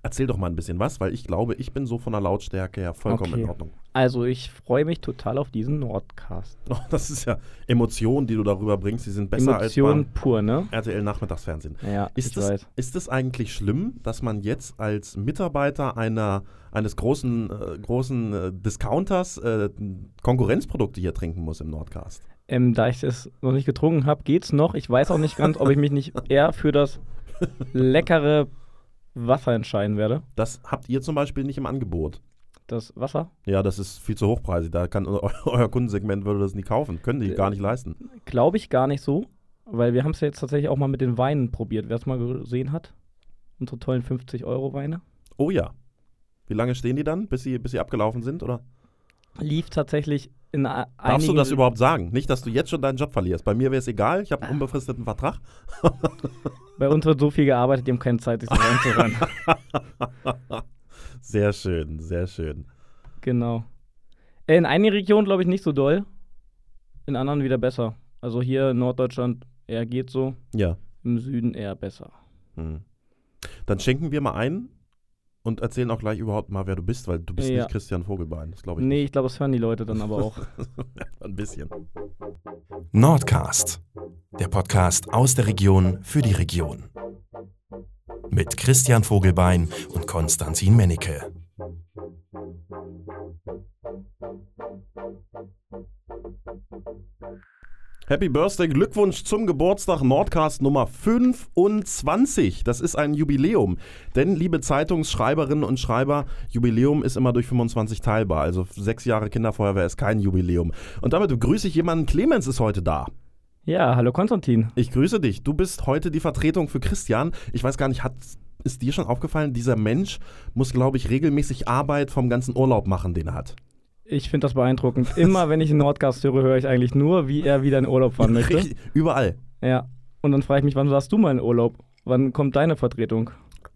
Erzähl doch mal ein bisschen was, weil ich glaube, ich bin so von der Lautstärke her vollkommen in Ordnung. Also ich freue mich total auf diesen Nordcast. Oh, das ist ja Emotionen, die du darüber bringst, die sind besser Emotionen als beim pur, ne? RTL-Nachmittagsfernsehen. Ja, Ist es eigentlich schlimm, dass man jetzt als Mitarbeiter eines großen Discounters Konkurrenzprodukte hier trinken muss im Nordcast? Da ich es noch nicht getrunken habe, geht's noch. Ich weiß auch nicht ganz, ob ich mich nicht eher für das leckere Wasser entscheiden werde. Das habt ihr zum Beispiel nicht im Angebot. Das Wasser? Ja, das ist viel zu hochpreisig. Da kann euer Kundensegment würde das nie kaufen. Können die gar nicht leisten. Glaube ich gar nicht so, weil wir haben es ja jetzt tatsächlich auch mal mit den Weinen probiert. Wer es mal gesehen hat, unsere tollen 50-Euro-Weine. Oh ja. Wie lange stehen die dann, bis sie abgelaufen sind, oder? Lief tatsächlich in Darfst du das überhaupt sagen? Nicht, dass du jetzt schon deinen Job verlierst. Bei mir wäre es egal, ich habe einen unbefristeten Vertrag. Bei uns wird so viel gearbeitet, die haben keine Zeit, sich so reinzurennen. Sehr schön, sehr schön. Genau. In einigen Regionen glaube ich nicht so doll, in anderen wieder besser. Also hier in Norddeutschland eher geht so, Ja. im Süden eher besser. Dann schenken wir mal ein und erzählen auch gleich überhaupt mal, wer du bist, weil du bist Ja. nicht Christian Vogelbein, das glaube ich Nee, ich glaube, das hören die Leute dann aber auch. ein bisschen. Nordcast, der Podcast aus der Region für die Region. Mit Christian Vogelbein und Konstantin Mennecke. Happy Birthday, Glückwunsch zum Geburtstag, Nordcast Nummer 25. Das ist ein Jubiläum. Denn, liebe Zeitungsschreiberinnen und Schreiber, Jubiläum ist immer durch 25 teilbar. Also 6 Jahre Kinderfeuerwehr ist kein Jubiläum. Und damit begrüße ich jemanden. Clemens ist heute da. Ja, hallo Konstantin. Ich grüße dich. Du bist heute die Vertretung für Christian. Ich weiß gar nicht, ist dir schon aufgefallen, dieser Mensch muss, glaube ich, regelmäßig Arbeit vom ganzen Urlaub machen, den er hat. Ich finde das beeindruckend. Immer wenn ich einen Nordcast höre, höre ich eigentlich nur, wie er wieder in Urlaub fahren möchte. Richtig, überall. Ja. Und dann frage ich mich, wann warst du mal in Urlaub? Wann kommt deine Vertretung?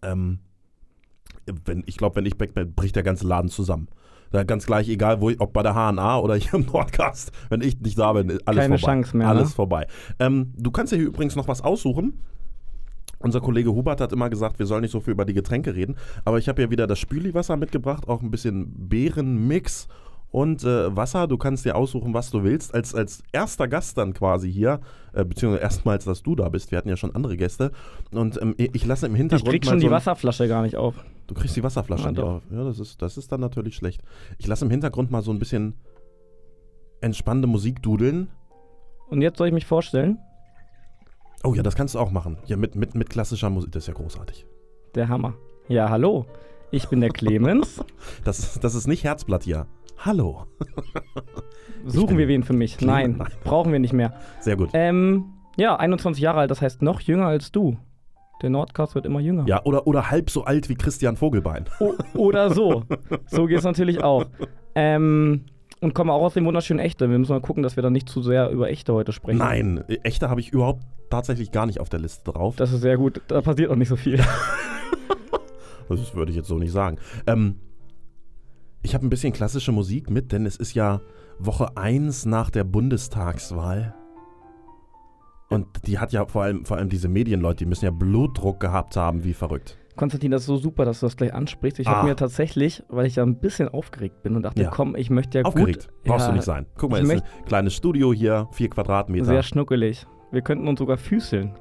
Wenn ich weg bin, bricht der ganze Laden zusammen. Da ganz gleich, egal ob bei der HNA oder hier im Nordcast, wenn ich nicht da bin, alles Keine vorbei. Chance mehr, Alles ne? vorbei. Du kannst dir hier übrigens noch was aussuchen. Unser Kollege Hubert hat immer gesagt, wir sollen nicht so viel über die Getränke reden. Aber ich habe ja wieder das Spüliwasser mitgebracht, auch ein bisschen Beerenmix und Wasser. Du kannst dir aussuchen, was du willst. Als erster Gast dann quasi hier, beziehungsweise erstmals, dass du da bist. Wir hatten ja schon andere Gäste. Und ich lasse im Hintergrund Ich krieg schon die Wasserflasche gar nicht auf. Du kriegst die Wasserflasche nicht auf. Ja, das ist dann natürlich schlecht. Ich lasse im Hintergrund mal so ein bisschen entspannende Musik dudeln. Und jetzt soll ich mich vorstellen? Oh ja, das kannst du auch machen. Ja, mit klassischer Musik. Das ist ja großartig. Der Hammer. Ja, hallo. Ich bin der Clemens. Das ist nicht Herzblatt hier. Hallo. Suchen wir wen für mich? Clemens. Nein, brauchen wir nicht mehr. Sehr gut. Ja, 21 Jahre alt, das heißt noch jünger als du. Der Nordcast wird immer jünger. Ja, oder halb so alt wie Christian Vogelbein. Oder so. So geht es natürlich auch. Und komme auch aus dem wunderschönen Echte. Wir müssen mal gucken, dass wir dann nicht zu sehr über Echte heute sprechen. Nein, Echte habe ich überhaupt tatsächlich gar nicht auf der Liste drauf. Das ist sehr gut. Da passiert auch nicht so viel. Das würde ich jetzt so nicht sagen. Ich habe ein bisschen klassische Musik mit, denn es ist ja Woche 1 nach der Bundestagswahl. Und die hat ja vor allem diese Medienleute, die müssen ja Blutdruck gehabt haben, wie verrückt. Konstantin, das ist so super, dass du das gleich ansprichst. Ich habe mir tatsächlich, weil ich ja ein bisschen aufgeregt bin und dachte, komm, ich möchte ja aufgeregt. Gut... Brauchst du nicht sein. Guck mal, es ist ein kleines Studio hier, 4 Quadratmeter. Sehr schnuckelig. Wir könnten uns sogar füßeln.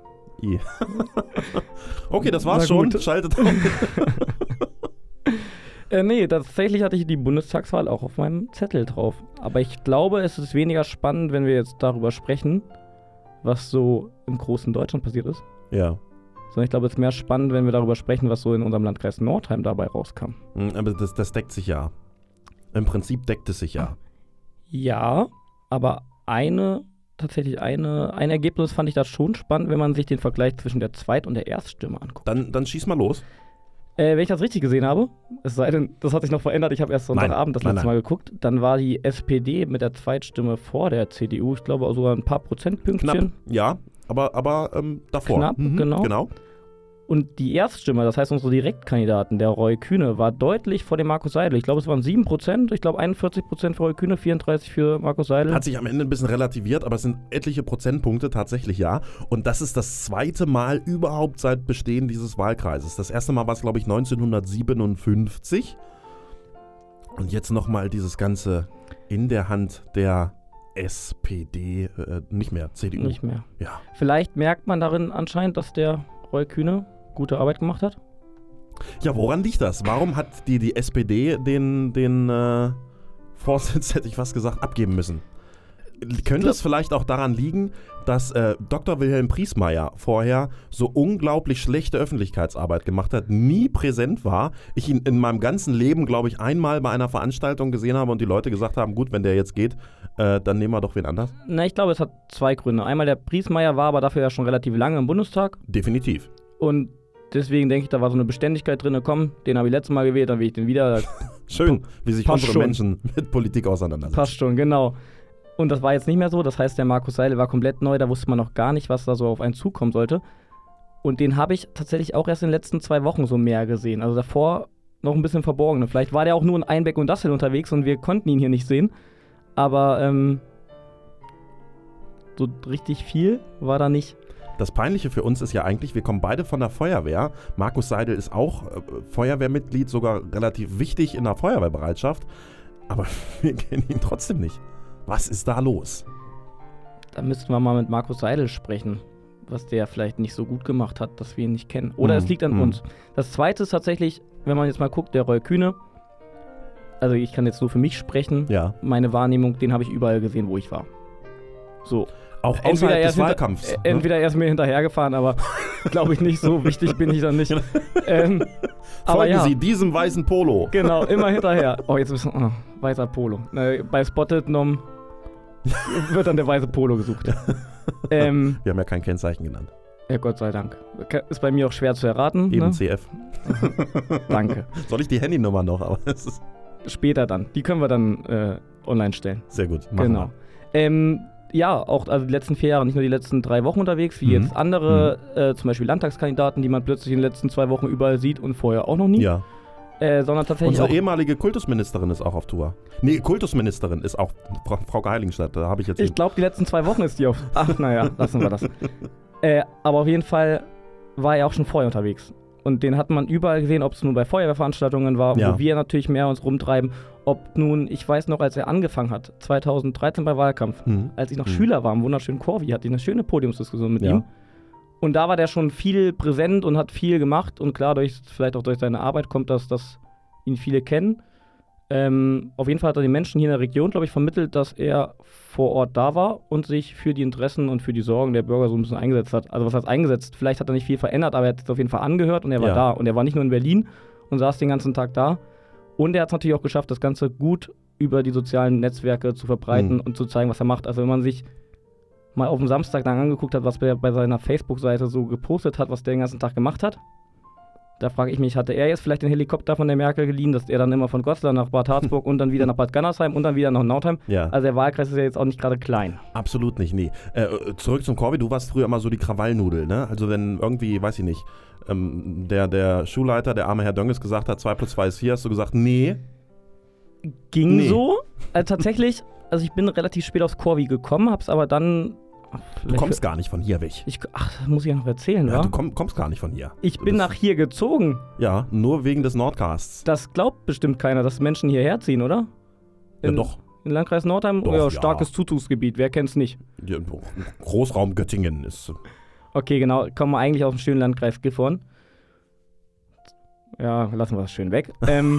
Okay, das war's schon. Schaltet auf. Nee, tatsächlich hatte ich die Bundestagswahl auch auf meinem Zettel drauf. Aber ich glaube, es ist weniger spannend, wenn wir jetzt darüber sprechen, was so im großen Deutschland passiert ist. Ja. Sondern ich glaube, es ist mehr spannend, wenn wir darüber sprechen, was so in unserem Landkreis Nordheim dabei rauskam. Aber das deckt sich ja. Im Prinzip deckt es sich ja. Ja, aber ein Ergebnis fand ich da schon spannend, wenn man sich den Vergleich zwischen der Zweit- und der Erststimme anguckt. Dann schieß mal los. Wenn ich das richtig gesehen habe, es sei denn, das hat sich noch verändert, ich habe erst Sonntagabend das letzte Mal geguckt, dann war die SPD mit der Zweitstimme vor der CDU, ich glaube sogar ein paar Prozentpünktchen. Knapp, ja, aber davor. Knapp, genau. Und die Erststimme, das heißt unsere Direktkandidaten, der Roy Kühne, war deutlich vor dem Markus Seidel. Ich glaube, es waren 7%, ich glaube 41% für Roy Kühne, 34% für Markus Seidel. Hat sich am Ende ein bisschen relativiert, aber es sind etliche Prozentpunkte tatsächlich, ja. Und das ist das zweite Mal überhaupt seit Bestehen dieses Wahlkreises. Das erste Mal war es, glaube ich, 1957. Und jetzt nochmal dieses Ganze in der Hand der SPD, nicht mehr, CDU. Nicht mehr. Ja. Vielleicht merkt man darin anscheinend, dass der Roy Kühne gute Arbeit gemacht hat. Ja, woran liegt das? Warum hat die SPD den Vorsitz, hätte ich fast gesagt, abgeben müssen? Könnte es vielleicht auch daran liegen, dass Dr. Wilhelm Priesmeier vorher so unglaublich schlechte Öffentlichkeitsarbeit gemacht hat, nie präsent war, ich ihn in meinem ganzen Leben, glaube ich, einmal bei einer Veranstaltung gesehen habe und die Leute gesagt haben, gut, wenn der jetzt geht, dann nehmen wir doch wen anders? Na, ich glaube, es hat zwei Gründe. Einmal, der Priesmeier war aber dafür ja schon relativ lange im Bundestag. Definitiv. Und deswegen denke ich, da war so eine Beständigkeit drin. Komm, den habe ich letztes Mal gewählt, dann will ich den wieder. Schön, wie sich Passt unsere schon. Menschen mit Politik auseinandersetzen. Passt schon, genau. Und das war jetzt nicht mehr so. Das heißt, der Markus Seidel war komplett neu. Da wusste man noch gar nicht, was da so auf einen zukommen sollte. Und den habe ich tatsächlich auch erst in den letzten 2 Wochen so mehr gesehen. Also davor noch ein bisschen verborgen. Vielleicht war der auch nur in Einbeck und Dassel unterwegs und wir konnten ihn hier nicht sehen. Aber so richtig viel war da nicht. Das Peinliche für uns ist ja eigentlich, wir kommen beide von der Feuerwehr. Markus Seidel ist auch Feuerwehrmitglied, sogar relativ wichtig in der Feuerwehrbereitschaft. Aber wir kennen ihn trotzdem nicht. Was ist da los? Da müssten wir mal mit Markus Seidel sprechen, was der vielleicht nicht so gut gemacht hat, dass wir ihn nicht kennen. Oder es liegt an uns. Das Zweite ist tatsächlich, wenn man jetzt mal guckt, der Roy Kühne. Also ich kann jetzt nur für mich sprechen. Ja. Meine Wahrnehmung, den habe ich überall gesehen, wo ich war. So. Auch außerhalb des Wahlkampfs. Entweder er ist mir hinterhergefahren, aber glaube ich nicht, so wichtig bin ich dann nicht. Aber Folgen ja, Sie diesem weißen Polo. genau, immer hinterher. Oh, jetzt ist weißer Polo. Bei Spotted Nom wird dann der weiße Polo gesucht. Wir haben ja kein Kennzeichen genannt. Ja, Gott sei Dank. Ist bei mir auch schwer zu erraten. Eben Ne? CF. Danke. Soll ich die Handynummer noch? Aber es ist Später dann. Die können wir dann online stellen. sehr gut. Machen Genau. Ja, auch also die letzten 4 Jahre, nicht nur die letzten 3 Wochen unterwegs, wie jetzt andere, zum Beispiel Landtagskandidaten, die man plötzlich in den letzten 2 Wochen überall sieht und vorher auch noch nie. wir. Ja. Sondern tatsächlich Unsere auch. ehemalige Kultusministerin ist auch auf Tour. Nee, Kultusministerin ist auch Frau Heiligenstadt. Da habe ich jetzt. Ich glaube, die letzten 2 Wochen ist die auf. Ach, naja, lassen wir das. Aber auf jeden Fall war er auch schon vorher unterwegs. Und den hat man überall gesehen, ob es nun bei Feuerwehrveranstaltungen war, Ja. wo wir natürlich mehr uns rumtreiben. Ob nun, ich weiß noch, als er angefangen hat, 2013 bei Wahlkampf, als ich noch Schüler war, im wunderschönen Corvi, hatte ich eine schöne Podiumsdiskussion mit Ja. ihm. Und da war der schon viel präsent und hat viel gemacht. Und klar, vielleicht auch durch seine Arbeit kommt das, dass ihn viele kennen. Auf jeden Fall hat er den Menschen hier in der Region, glaube ich, vermittelt, dass er vor Ort da war und sich für die Interessen und für die Sorgen der Bürger so ein bisschen eingesetzt hat. Also was heißt eingesetzt? Vielleicht hat er nicht viel verändert, aber er hat es auf jeden Fall angehört und er war Ja. da. Und er war nicht nur in Berlin und saß den ganzen Tag da. Und er hat es natürlich auch geschafft, das Ganze gut über die sozialen Netzwerke zu verbreiten und zu zeigen, was er macht. Also wenn man sich mal auf dem Samstag dann angeguckt hat, was er bei seiner Facebook-Seite so gepostet hat, was der den ganzen Tag gemacht hat, da frage ich mich, hatte er jetzt vielleicht den Helikopter von der Merkel geliehen, dass er dann immer von Goslar nach Bad Harzburg und dann wieder nach Bad Gandersheim und dann wieder nach Nautheim? Ja. Also der Wahlkreis ist ja jetzt auch nicht gerade klein. Absolut nicht, nee. Zurück zum Corby, du warst früher immer so die Krawallnudel, ne? Also wenn irgendwie, weiß ich nicht, der Schulleiter, der arme Herr Dönges gesagt hat, 2 + 2 ist 4, hast du gesagt, nee. Ging Nee. so. Tatsächlich, also ich bin relativ spät aufs Corvi gekommen, hab's aber dann... Du kommst gar nicht von hier weg. das muss ich ja noch erzählen, Ja, wa? du kommst gar nicht von hier. Ich bin nach hier gezogen. Ja, nur wegen des Nordcasts. Das glaubt bestimmt keiner, dass Menschen hierher ziehen, oder? Ja, doch. In Landkreis Nordheim? Doch, ja, ja. starkes Zuzugsgebiet, wer kennt's nicht? Ja, Großraum Göttingen ist. Okay, genau, kommen wir eigentlich aus dem schönen Landkreis Gifhorn. Ja, lassen wir das schön weg.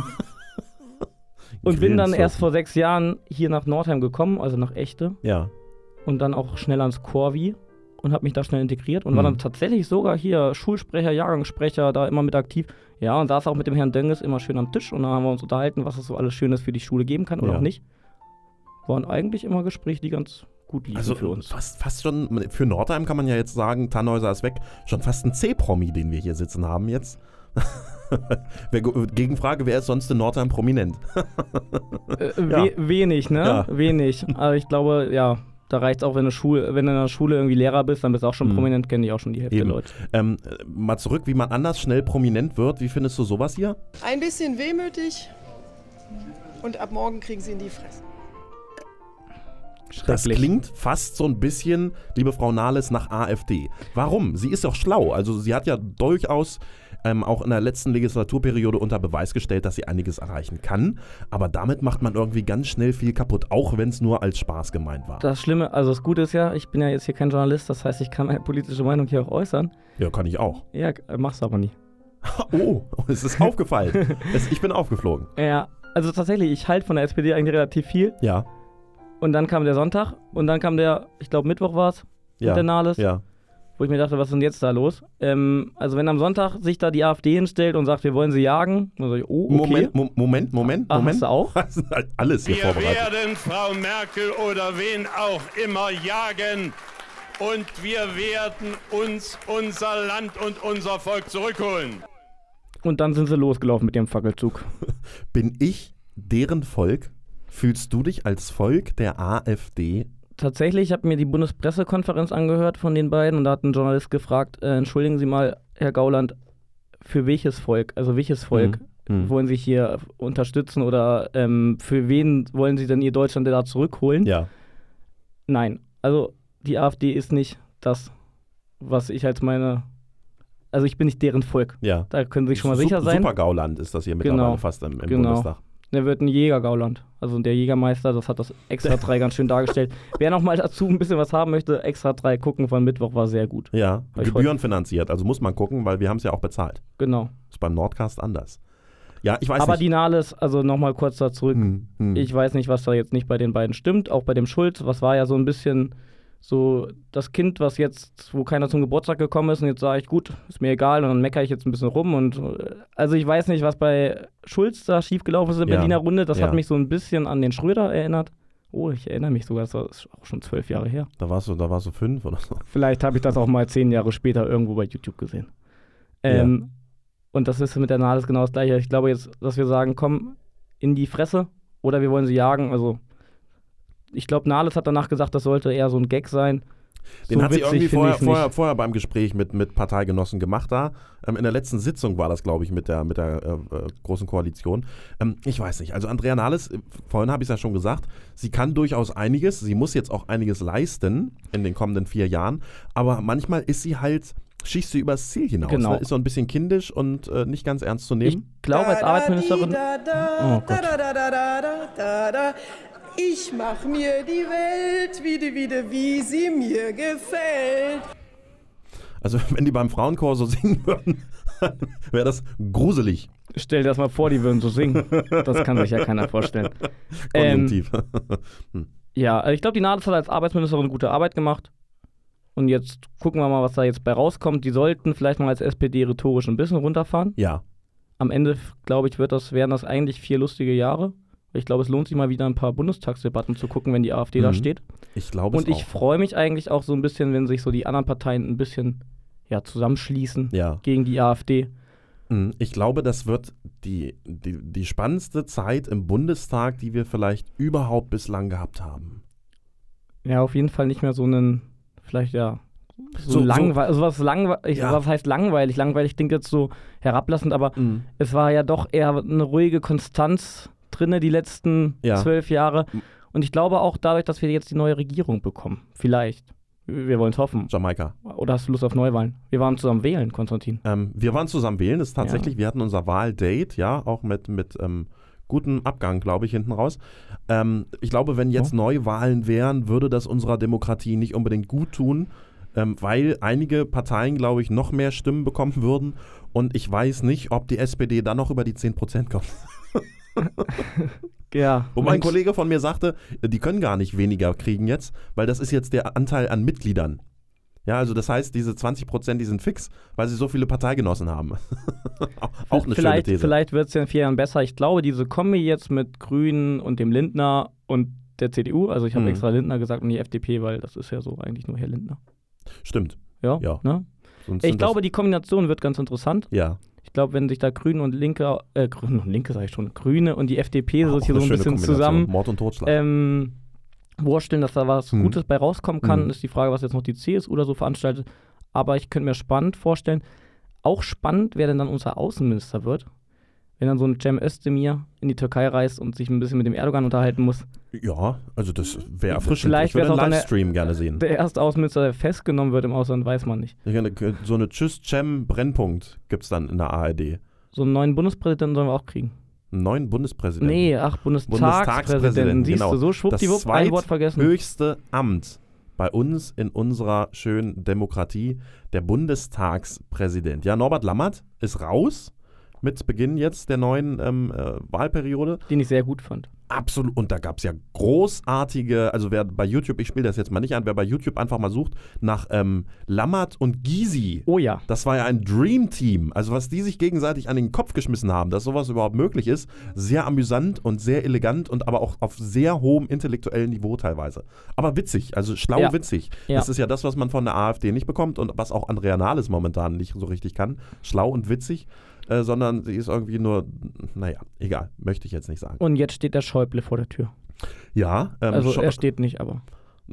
Und bin dann erst vor 6 Jahren hier nach Nordheim gekommen, also nach Echte. Ja. Und dann auch schnell ans Corvi und habe mich da schnell integriert und war dann tatsächlich sogar hier Schulsprecher, Jahrgangssprecher, da immer mit aktiv. Ja, und saß auch mit dem Herrn Dönges immer schön am Tisch und dann haben wir uns unterhalten, was es so alles Schönes für die Schule geben kann oder Ja. auch nicht. Waren eigentlich immer Gespräche, die ganz gut liefen Also für uns. fast schon, für Nordheim kann man ja jetzt sagen, Tannhäuser ist weg, schon fast ein C-Promi, den wir hier sitzen haben jetzt. Gegenfrage, wer ist sonst in Nordheim prominent? Ja. Wenig, ne? Ja. Wenig. Also ich glaube, ja, Da reicht es auch, wenn du in der Schule irgendwie Lehrer bist, dann bist du auch schon prominent, kennen die auch schon die Hälfte der Leute. Mal zurück, wie man anders schnell prominent wird. Wie findest du sowas hier? Ein bisschen wehmütig und ab morgen kriegen sie in die Fresse. Das klingt fast so ein bisschen, liebe Frau Nahles, nach AfD. Warum? Sie ist doch schlau. Also sie hat ja durchaus auch in der letzten Legislaturperiode unter Beweis gestellt, dass sie einiges erreichen kann. Aber damit macht man irgendwie ganz schnell viel kaputt, auch wenn es nur als Spaß gemeint war. Das Schlimme, also das Gute ist ja, ich bin ja jetzt hier kein Journalist, das heißt, ich kann meine politische Meinung hier auch äußern. Ja, kann ich auch. Ja, mach's aber nie. Oh, es ist aufgefallen. Ich bin aufgeflogen. Ja, also tatsächlich, ich halte von der SPD eigentlich relativ viel. Ja. Und dann kam der Sonntag und dann kam der, ich glaube Mittwoch war es, mit der Nahles. Ja. Wo ich mir dachte, was ist denn jetzt da los? Also wenn am Sonntag sich da die AfD hinstellt und sagt, wir wollen sie jagen, dann sage ich, oh, okay. Moment. Hast du auch? Das ist halt alles hier vorbereitet. Wir werden Frau Merkel oder wen auch immer jagen und wir werden uns unser Land und unser Volk zurückholen. Und dann sind sie losgelaufen mit dem Fackelzug. Bin ich deren Volk? Fühlst du dich als Volk der AfD? Tatsächlich, ich habe mir die Bundespressekonferenz angehört von den beiden und da hat ein Journalist gefragt, entschuldigen Sie mal, Herr Gauland, für welches Volk wollen Sie hier unterstützen oder für wen wollen Sie denn Ihr Deutschland da zurückholen? Ja. Nein, also die AfD ist nicht das, was ich als meine, also ich bin nicht deren Volk. Ja. Da können Sie sich schon mal sicher sein. Super Gauland ist das hier mittlerweile fast im Bundestag. Der wird ein Jägergauland. Also der Jägermeister, das hat das Extra 3 ganz schön dargestellt. Wer noch mal dazu ein bisschen was haben möchte, Extra 3 gucken von Mittwoch war sehr gut. Ja, gebührenfinanziert. Also muss man gucken, weil wir haben es ja auch bezahlt. Genau. Ist beim Nordcast anders. Ja, ich weiß Aber nicht. die Nahles, also nochmal kurz da zurück. Ich weiß nicht, was da jetzt nicht bei den beiden stimmt. Auch bei dem Schulz, was war ja so ein bisschen so das Kind, was jetzt, wo keiner zum Geburtstag gekommen ist und jetzt sage ich, gut, ist mir egal und dann meckere ich jetzt ein bisschen rum und also ich weiß nicht, was bei Schulz da schiefgelaufen ist in der Berliner Runde, das hat mich so ein bisschen an den Schröder erinnert. Oh, ich erinnere mich sogar, das war auch schon 12 Jahre her. Da warst du 5 oder so. Vielleicht habe ich das auch mal 10 Jahre später irgendwo bei YouTube gesehen. Und das ist mit der Nahles genau das Gleiche. Ich glaube jetzt, dass wir sagen, komm, in die Fresse oder wir wollen sie jagen, also ich glaube, Nahles hat danach gesagt, das sollte eher so ein Gag sein. Den so hat sie irgendwie witzig, vorher beim Gespräch mit Parteigenossen gemacht da. In der letzten Sitzung war das, glaube ich, mit der Großen Koalition. Ich weiß nicht. Also Andrea Nahles, vorhin habe ich es ja schon gesagt, sie kann durchaus einiges. Sie muss jetzt auch einiges leisten in den kommenden 4 Jahren. Aber manchmal ist sie halt, schießt sie übers Ziel hinaus. Genau. Ne? Ist so ein bisschen kindisch und nicht ganz ernst zu nehmen. Ich glaube, als Arbeitsministerin... Oh Gott. Ich mach mir die Welt wieder, wie sie mir gefällt. Also wenn die beim Frauenchor so singen würden, wäre das gruselig. Stell dir das mal vor, die würden so singen. Das kann sich ja keiner vorstellen. Konjunktiv. Ja, also ich glaube, die Nahles hat als Arbeitsministerin gute Arbeit gemacht. Und jetzt gucken wir mal, was da jetzt bei rauskommt. Die sollten vielleicht mal als SPD rhetorisch ein bisschen runterfahren. Ja. Am Ende, glaube ich, wären das eigentlich 4 lustige Jahre. Ich glaube, es lohnt sich mal wieder ein paar Bundestagsdebatten zu gucken, wenn die AfD da steht. Ich glaube es auch. Und ich freue mich eigentlich auch so ein bisschen, wenn sich so die anderen Parteien ein bisschen zusammenschließen gegen die AfD. Ich glaube, das wird die spannendste Zeit im Bundestag, die wir vielleicht überhaupt bislang gehabt haben. Ja, auf jeden Fall nicht mehr so einen, vielleicht was heißt langweilig? Langweilig klingt jetzt so herablassend, aber es war ja doch eher eine ruhige Konstanz drinne die letzten 12 Jahre. Und ich glaube auch dadurch, dass wir jetzt die neue Regierung bekommen. Vielleicht. Wir wollen es hoffen. Jamaika. Oder hast du Lust auf Neuwahlen? Wir waren zusammen wählen, Konstantin. Wir waren zusammen wählen. Das ist tatsächlich, wir hatten unser Wahldate, auch mit gutem Abgang, glaube ich, hinten raus. Ich glaube, wenn jetzt Neuwahlen wären, würde das unserer Demokratie nicht unbedingt gut tun, weil einige Parteien, glaube ich, noch mehr Stimmen bekommen würden. Und ich weiß nicht, ob die SPD dann noch über die 10% kommt. Ja. Wo mein Kollege von mir sagte, die können gar nicht weniger kriegen jetzt, weil das ist jetzt der Anteil an Mitgliedern. Ja, also das heißt, diese 20%, die sind fix, weil sie so viele Parteigenossen haben. Auch eine schöne These. Vielleicht wird es ja in 4 Jahren besser. Ich glaube, diese Kombi jetzt mit Grünen und dem Lindner und der CDU, also ich habe extra Lindner gesagt und die FDP, weil das ist ja so eigentlich nur Herr Lindner. Stimmt. Ja. Ne? Ich glaube, die Kombination wird ganz interessant. Ja. Ich glaube, wenn sich da Grüne und Linke sage ich schon, Grüne und die FDP so hier so ein bisschen zusammen Mord und Totschlag. vorstellen, dass da was Gutes bei rauskommen kann. Ist die Frage, was jetzt noch die CSU oder so veranstaltet. Aber ich könnte mir spannend vorstellen. Auch spannend, wer denn dann unser Außenminister wird. Wenn dann so ein Cem Özdemir in die Türkei reist und sich ein bisschen mit dem Erdogan unterhalten muss. Ja, also das wäre erfrischend. Vielleicht Ich würde wär's einen auch Livestream gerne sehen. Der erste Außenminister, der festgenommen wird im Ausland, weiß man nicht. So eine Tschüss-Cem-Brennpunkt gibt es dann in der ARD. So einen neuen Bundespräsidenten sollen wir auch kriegen. Einen neuen Bundespräsidenten. Nee, Bundestagspräsidenten. Siehst du, so schwuppdiwupp, ein Wort vergessen. Das höchste Amt bei uns in unserer schönen Demokratie, der Bundestagspräsident. Ja, Norbert Lammert ist raus mit Beginn jetzt der neuen Wahlperiode. Den ich sehr gut fand. Absolut. Und da gab es ja großartige, also wer bei YouTube, ich spiele das jetzt mal nicht an, wer bei YouTube einfach mal sucht nach Lammert und Gysi. Oh ja. Das war ja ein Dream-Team. Also was die sich gegenseitig an den Kopf geschmissen haben, dass sowas überhaupt möglich ist, sehr amüsant und sehr elegant und aber auch auf sehr hohem intellektuellen Niveau teilweise. Aber witzig, also schlau witzig. Ja. Das ist ja das, was man von der AfD nicht bekommt und was auch Andrea Nahles momentan nicht so richtig kann. Schlau und witzig. Sondern sie ist irgendwie nur, naja, egal, möchte ich jetzt nicht sagen. Und jetzt steht der Schäuble vor der Tür. Ja. Also er steht nicht, aber.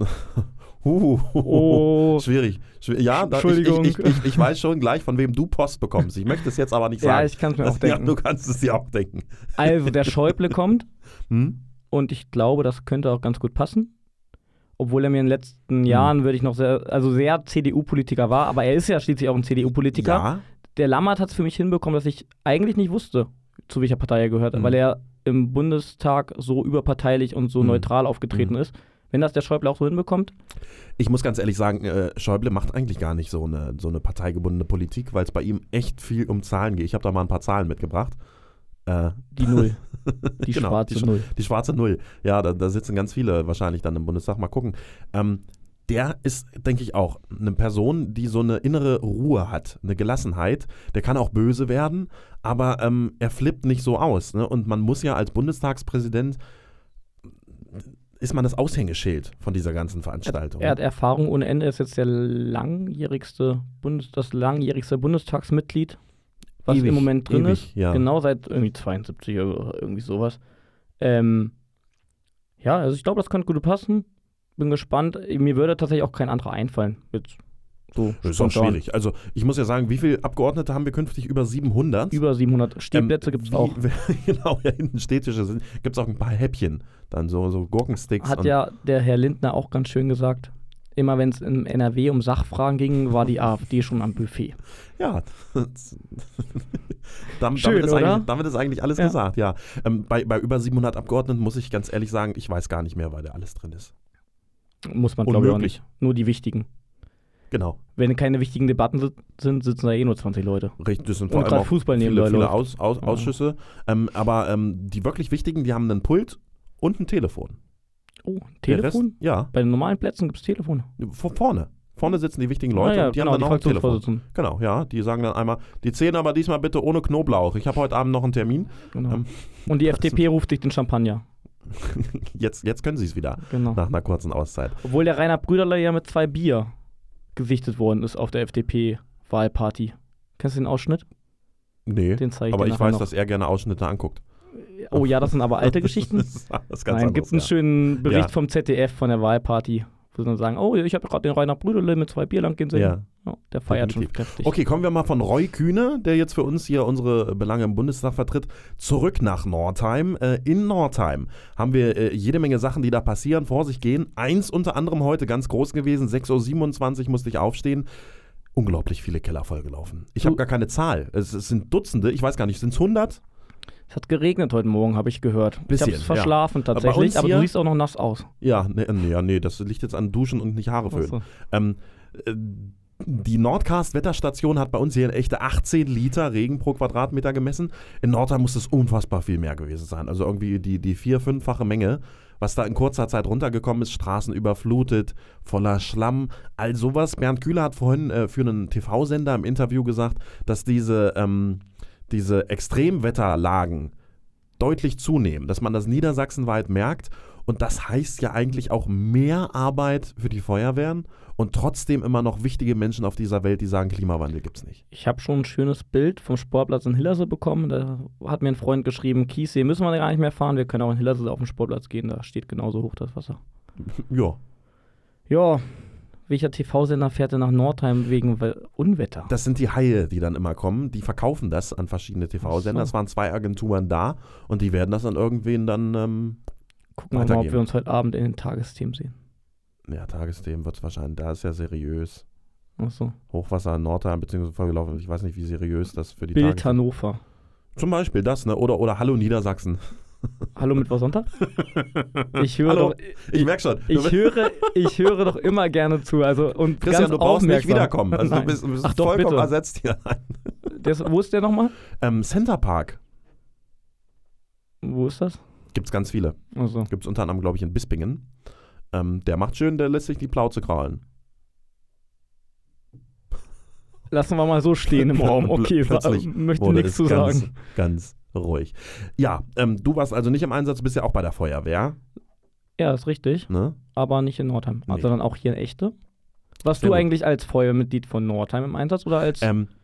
Schwierig. Ja, Entschuldigung. Ich weiß schon gleich, von wem du Post bekommst. Ich möchte es jetzt aber nicht sagen. Ja, ich kann es mir auch denken. Ja, du kannst es dir auch denken. Also der Schäuble kommt und ich glaube, das könnte auch ganz gut passen. Obwohl er mir in den letzten Jahren, würde ich noch sehr CDU-Politiker war, aber er ist ja schließlich auch ein CDU-Politiker. Ja. Der Lammert hat es für mich hinbekommen, dass ich eigentlich nicht wusste, zu welcher Partei er gehört, weil er im Bundestag so überparteilich und so neutral aufgetreten ist. Wenn das der Schäuble auch so hinbekommt? Ich muss ganz ehrlich sagen, Schäuble macht eigentlich gar nicht so eine parteigebundene Politik, weil es bei ihm echt viel um Zahlen geht. Ich habe da mal ein paar Zahlen mitgebracht. Die Null. Die genau, schwarze Null. Die schwarze Null. Ja, da sitzen ganz viele wahrscheinlich dann im Bundestag. Mal gucken. Der ist, denke ich, auch eine Person, die so eine innere Ruhe hat, eine Gelassenheit. Der kann auch böse werden, aber er flippt nicht so aus. Ne? Und man muss ja als Bundestagspräsident, ist man das Aushängeschild von dieser ganzen Veranstaltung. Er hat Erfahrung ohne Ende, ist jetzt das langjährigste Bundestagsmitglied, was ewig, im Moment drin ewig, ist. ja. Genau, seit irgendwie 72 oder irgendwie sowas. Ja, also ich glaube, das könnte gut passen. Bin gespannt. Mir würde tatsächlich auch kein anderer einfallen. Jetzt so das ist auch schwierig. Also ich muss ja sagen, wie viele Abgeordnete haben wir künftig? Über 700? Über 700 Stehplätze gibt es auch. Genau, ja, hinten Städtische sind. Gibt es auch ein paar Häppchen. Dann so Gurkensticks. Hat ja der Herr Lindner auch ganz schön gesagt. Immer wenn es im NRW um Sachfragen ging, war die AfD schon am Buffet. Ja, damit ist eigentlich alles gesagt, ja. Bei über 700 Abgeordneten muss ich ganz ehrlich sagen, ich weiß gar nicht mehr, weil da alles drin ist. Muss man, glaube ich, auch nicht. Nur die wichtigen. Genau. Wenn keine wichtigen Debatten sind, sitzen da nur 20 Leute. Richtig, das sind vor allem gerade auch Fußball viele Ausschüsse. Aber die wirklich wichtigen, die haben einen Pult und ein Telefon. Oh, ein Telefon? Rest, ja. Bei den normalen Plätzen gibt es Telefone. Vorne. Vorne sitzen die wichtigen Leute und die haben dann auch ein Telefon. Genau, ja. Die sagen dann einmal, die zählen aber diesmal bitte ohne Knoblauch. Ich habe heute Abend noch einen Termin. Genau. Und die FDP ruft sich den Champagner. Jetzt können sie es wieder, nach einer kurzen Auszeit. Obwohl der Rainer Brüderle ja mit 2 Bier gesichtet worden ist auf der FDP-Wahlparty. Kennst du den Ausschnitt? Nee, den zeig ich aber dir ich weiß, noch. dass er gerne Ausschnitte anguckt. Oh ja, das sind aber alte Geschichten. Das ist ganz Nein, gibt es einen schönen Bericht vom ZDF von der Wahlparty, wo sie dann sagen, oh, ich habe gerade den Rainer Brüderle mit 2 Bier lang gesehen. Ja. Oh, der feiert schon kräftig. Okay, kommen wir mal von Roy Kühne, der jetzt für uns hier unsere Belange im Bundestag vertritt, zurück nach Northeim. In Northeim haben wir jede Menge Sachen, die da passieren, vor sich gehen. Eins unter anderem heute ganz groß gewesen, 6:27 Uhr musste ich aufstehen. Unglaublich viele Keller vollgelaufen. Ich habe gar keine Zahl. Es sind Dutzende, ich weiß gar nicht, sind es 100? Es hat geregnet heute Morgen, habe ich gehört. Bisschen, ich habe es verschlafen tatsächlich, aber du siehst auch noch nass aus. Ja, nee, das liegt jetzt an Duschen und nicht Haare föhnen. So. Die Nordcast-Wetterstation hat bei uns hier echte 18 Liter Regen pro Quadratmeter gemessen. In Nordheim muss es unfassbar viel mehr gewesen sein. Also irgendwie die 4-, 5-fache Menge, was da in kurzer Zeit runtergekommen ist. Straßen überflutet, voller Schlamm, all sowas. Bernd Kühler hat vorhin für einen TV-Sender im Interview gesagt, dass diese Extremwetterlagen deutlich zunehmen, dass man das niedersachsenweit merkt. Und das heißt ja eigentlich auch mehr Arbeit für die Feuerwehren und trotzdem immer noch wichtige Menschen auf dieser Welt, die sagen, Klimawandel gibt's nicht. Ich habe schon ein schönes Bild vom Sportplatz in Hillersee bekommen. Da hat mir ein Freund geschrieben, Kiessee müssen wir gar nicht mehr fahren, wir können auch in Hillersee auf den Sportplatz gehen, da steht genauso hoch das Wasser. Ja. Ja, welcher TV-Sender fährt denn nach Nordheim wegen Unwetter? Das sind die Haie, die dann immer kommen. Die verkaufen das an verschiedene TV-Sender. Es waren 2 Agenturen da und die werden das an irgendwen dann Gucken wir mal, ob wir uns heute Abend in den Tagesthemen sehen. Ja, Tagesthemen wird es wahrscheinlich. Da ist ja seriös. Ach so. Hochwasser in Nordheim bzw. Vollgelaufen. Ich weiß nicht, wie seriös das für die Bild Hannover. Zum Beispiel das, ne? Oder Hallo Niedersachsen. Hallo Mittwochsonntag? Ich höre Hallo, doch, ich merke schon. Ich höre doch immer gerne zu. Also, und Christian, ganz du brauchst nicht aufmerksam. wiederkommen. Also Nein. du bist Ach doch, vollkommen bitte. ersetzt hier. Wo ist der nochmal? Center Park. Wo ist das? Gibt's ganz viele. Also. Gibt's unter anderem, glaube ich, in Bispingen. Der macht schön, der lässt sich die Plauze krallen. Lassen wir mal so stehen im Raum. Okay, möchte nichts zu sagen. Ganz ruhig. Ja, du warst also nicht im Einsatz, bist ja auch bei der Feuerwehr. Ja, ist richtig. Ne? Aber nicht in Nordheim, Nee. sondern auch hier in Echte. Warst Sehr du gut. eigentlich als Feuerwehrmitglied von Nordheim im Einsatz oder als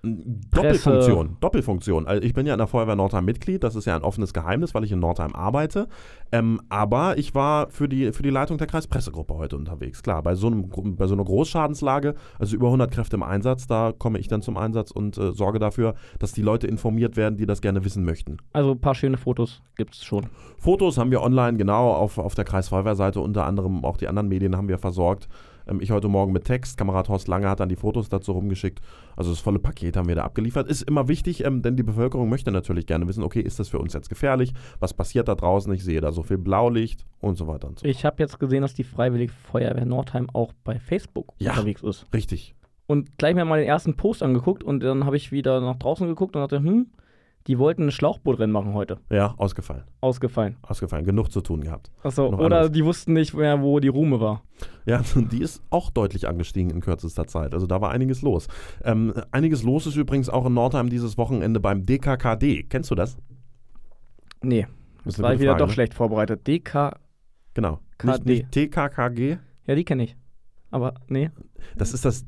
Doppelfunktion. Also ich bin ja in der Feuerwehr Nordheim Mitglied, das ist ja ein offenes Geheimnis, weil ich in Nordheim arbeite. Aber ich war für die Leitung der Kreispressegruppe heute unterwegs. Klar, bei so einer Großschadenslage, also über 100 Kräfte im Einsatz, da komme ich dann zum Einsatz und sorge dafür, dass die Leute informiert werden, die das gerne wissen möchten. Also ein paar schöne Fotos gibt es schon. Fotos haben wir online, genau, auf der Kreisfeuerwehrseite, unter anderem auch die anderen Medien haben wir versorgt. Ich heute Morgen mit Text, Kamerad Horst Lange hat dann die Fotos dazu rumgeschickt. Also das volle Paket haben wir da abgeliefert. Ist immer wichtig, denn die Bevölkerung möchte natürlich gerne wissen, okay, ist das für uns jetzt gefährlich? Was passiert da draußen? Ich sehe da so viel Blaulicht und so weiter und so fort. Ich habe jetzt gesehen, dass die Freiwillige Feuerwehr Nordheim auch bei Facebook unterwegs ist. Richtig. Und gleich mir mal den ersten Post angeguckt und dann habe ich wieder nach draußen geguckt und dachte, die wollten ein Schlauchbootrennen machen heute. Ja, ausgefallen. Ausgefallen. Genug zu tun gehabt. Achso, Noch oder anderes. die wussten nicht mehr, wo die Ruhme war. Ja, die ist auch deutlich angestiegen in kürzester Zeit. Also da war einiges los. Einiges los ist übrigens auch in Nordheim dieses Wochenende beim DKKD. Kennst du das? Nee, Das das war ich wieder doch ne? schlecht vorbereitet. Genau. KD. Nicht TKKG. Ja, die kenne ich. Aber nee. Das ist das